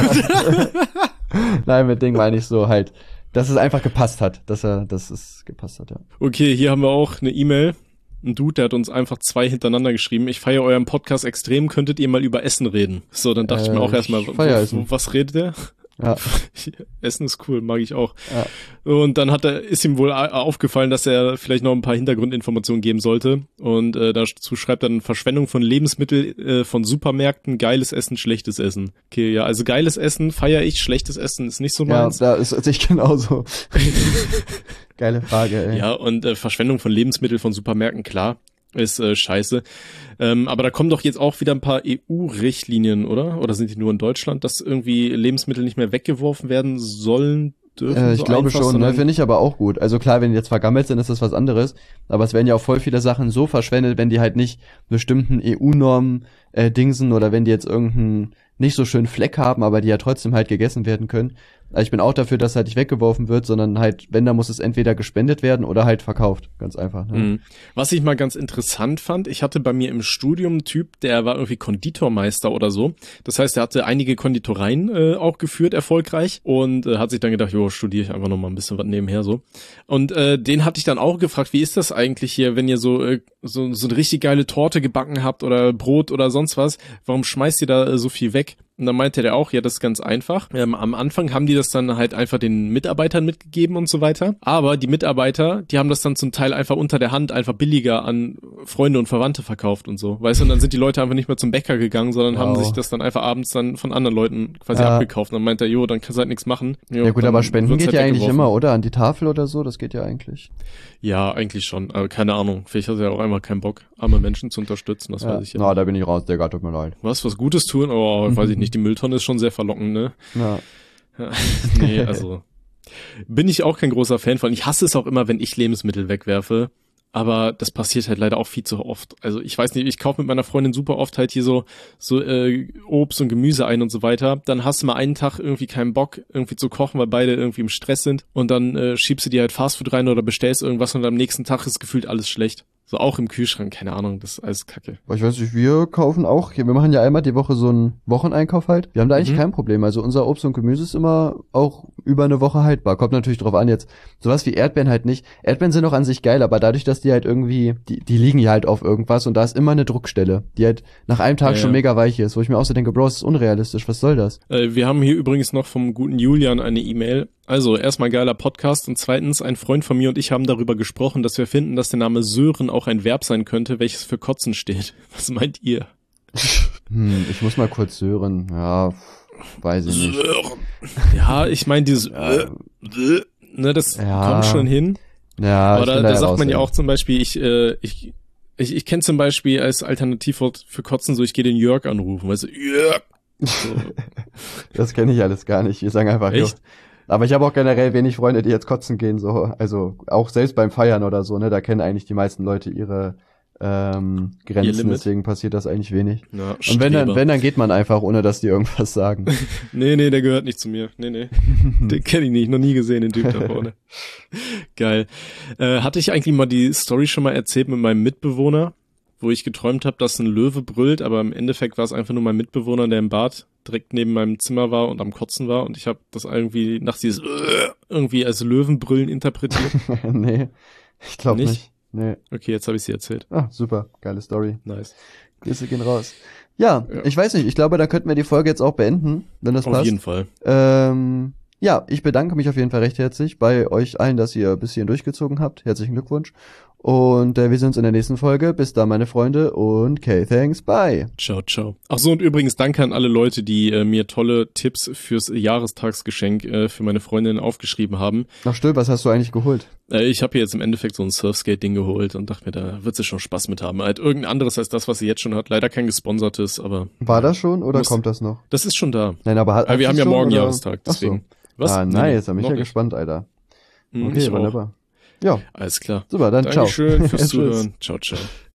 Nein, mit Ding meine ich so halt, dass es einfach gepasst hat, dass er, dass es gepasst hat, ja. Okay, hier haben wir auch eine E-Mail. Ein Dude, der hat uns einfach zwei hintereinander geschrieben. Ich feiere euren Podcast extrem, könntet ihr mal über Essen reden? So, dann dachte äh, ich mir auch erstmal, was redet der? Ja. Essen ist cool, mag ich auch. Ja. Und dann hat er, ist ihm wohl aufgefallen, dass er vielleicht noch ein paar Hintergrundinformationen geben sollte. Und äh, dazu schreibt er dann Verschwendung von Lebensmitteln äh, von Supermärkten, geiles Essen, schlechtes Essen. Okay, ja, also geiles Essen feiere ich, schlechtes Essen ist nicht so meins. Ja, da ist sich genauso. Geile Frage, ey. Ja, und äh, Verschwendung von Lebensmitteln von Supermärkten, klar, ist äh, scheiße. Ähm, aber da kommen doch jetzt auch wieder ein paar E U-Richtlinien, oder? Oder sind die nur in Deutschland, dass irgendwie Lebensmittel nicht mehr weggeworfen werden sollen, dürfen? Äh, ich so glaube einfach, schon, ne? Finde ich aber auch gut. Also klar, wenn die jetzt vergammelt sind, ist das was anderes. Aber es werden ja auch voll viele Sachen so verschwendet, wenn die halt nicht bestimmten E U-Normen äh, dingsen oder wenn die jetzt irgendeinen nicht so schönen Fleck haben, aber die ja trotzdem halt gegessen werden können. Also ich bin auch dafür, dass halt nicht weggeworfen wird, sondern halt, wenn, dann muss es entweder gespendet werden oder halt verkauft. Ganz einfach. Ne? Mhm. Was ich mal ganz interessant fand, ich hatte bei mir im Studium einen Typ, der war irgendwie Konditormeister oder so. Das heißt, er hatte einige Konditoreien äh, auch geführt, erfolgreich. Und äh, hat sich dann gedacht, jo, studiere ich einfach noch mal ein bisschen was nebenher so. Und äh, den hatte ich dann auch gefragt, wie ist das eigentlich hier, wenn ihr so, äh, so, so eine richtig geile Torte gebacken habt oder Brot oder sonst was, warum schmeißt ihr da äh, so viel weg? Und dann meinte der auch, ja, das ist ganz einfach. Ähm, am Anfang haben die das dann halt einfach den Mitarbeitern mitgegeben und so weiter. Aber die Mitarbeiter, die haben das dann zum Teil einfach unter der Hand einfach billiger an Freunde und Verwandte verkauft und so. Weißt du, und dann sind die Leute einfach nicht mehr zum Bäcker gegangen, sondern wow. haben sich das dann einfach abends dann von anderen Leuten quasi ja. abgekauft. Und dann meinte er, jo, dann kannst du halt nichts machen. Jo, ja gut, aber Spenden geht halt ja eigentlich immer, oder? An die Tafel oder so, das geht ja eigentlich. Ja, eigentlich schon. Aber keine Ahnung, vielleicht hat er ja auch einfach keinen Bock, arme Menschen zu unterstützen, das ja. weiß ich ja. Na, da bin ich raus, Digga, tut mir leid. Was, was Gutes tun? Oh, mhm. weiß ich nicht, die Mülltonne ist schon sehr verlockend, ne? Ja. ja nee, also bin ich auch kein großer Fan von. Ich hasse es auch immer, wenn ich Lebensmittel wegwerfe. Aber das passiert halt leider auch viel zu oft. Also ich weiß nicht, ich kaufe mit meiner Freundin super oft halt hier so so äh, Obst und Gemüse ein und so weiter. Dann hast du mal einen Tag irgendwie keinen Bock, irgendwie zu kochen, weil beide irgendwie im Stress sind. Und dann äh, schiebst du dir halt Fastfood rein oder bestellst irgendwas und am nächsten Tag ist gefühlt alles schlecht. So auch im Kühlschrank, keine Ahnung, das ist alles kacke. Ich weiß nicht, wir kaufen auch, wir machen ja einmal die Woche so einen Wocheneinkauf halt. Wir haben da eigentlich mhm. kein Problem. Also unser Obst und Gemüse ist immer auch über eine Woche haltbar. Kommt natürlich drauf an jetzt. Sowas wie Erdbeeren halt nicht. Erdbeeren sind auch an sich geil, aber dadurch, dass die halt irgendwie, die, die liegen ja halt auf irgendwas und da ist immer eine Druckstelle, die halt nach einem Tag ja, schon ja. mega weich ist, wo ich mir auch so denke, Bro, das ist unrealistisch, was soll das? Äh, wir haben hier übrigens noch vom guten Julian eine E-Mail. Also, erstmal geiler Podcast und zweitens, ein Freund von mir und ich haben darüber gesprochen, dass wir finden, dass der Name Sören auch ein Verb sein könnte, welches für Kotzen steht. Was meint ihr? Hm, ich muss mal kurz Sören, ja, weiß ich nicht. Sören. Ja, ich meine dieses ja. ne, das ja. kommt schon hin. Ja, aber da, da sagt raus, man ja ja auch zum Beispiel, ich, äh, ich, ich, ich kenne zum Beispiel als Alternativwort für Kotzen so, ich gehe den Jörg anrufen, weißt du, Jörg. So. Das kenne ich alles gar nicht, wir sagen einfach Echt? Jo. Aber ich habe auch generell wenig Freunde, die jetzt kotzen gehen, so, also auch selbst beim Feiern oder so, ne, da kennen eigentlich die meisten Leute ihre ähm, Grenzen, deswegen passiert das eigentlich wenig. Ja, und wenn dann, wenn, dann geht man einfach, ohne dass die irgendwas sagen. nee, nee, der gehört nicht zu mir. Nee, nee. Den kenne ich nicht, noch nie gesehen, den Typ da vorne. Geil. Äh, hatte ich eigentlich mal die Story schon mal erzählt mit meinem Mitbewohner, wo ich geträumt habe, dass ein Löwe brüllt, aber im Endeffekt war es einfach nur mein Mitbewohner, der im Bad direkt neben meinem Zimmer war und am Kotzen war und ich habe das irgendwie nach dieses irgendwie als Löwenbrüllen interpretiert. Nee, ich glaube nicht. nicht. Nee. Okay, jetzt habe ich sie erzählt. Ah, super, geile Story. Nice. Grüße gehen raus. Ja, ja, ich weiß nicht, ich glaube, da könnten wir die Folge jetzt auch beenden, wenn das auf passt. Auf jeden Fall. Ähm, ja, ich bedanke mich auf jeden Fall recht herzlich bei euch allen, dass ihr bis hierhin durchgezogen habt. Herzlichen Glückwunsch. Und äh, wir sehen uns in der nächsten Folge. Bis dann, meine Freunde. Und okay, thanks, bye. Ciao, ciao. Ach so, und übrigens danke an alle Leute, die äh, mir tolle Tipps fürs Jahrestagsgeschenk äh, für meine Freundin aufgeschrieben haben. Ach stimmt, was hast du eigentlich geholt? Äh, ich habe hier jetzt im Endeffekt so ein Surfskate-Ding geholt und dachte mir, da wird sie schon Spaß mit haben. Halt irgendein anderes als das, was sie jetzt schon hat. Leider kein gesponsertes, aber... War das schon oder muss, kommt das noch? Das ist schon da. Nein, aber hat, aber wir haben ja schon, morgen oder? Jahrestag, deswegen. Ach so. Was? Ah, Nee, nice, da bin ich noch ja nicht. gespannt, Alter. Hm, Okay, ich auch. wunderbar. Ja, Alles klar. super, dann ciao. Dankeschön fürs Tschüss. Zuhören. Ciao, ciao.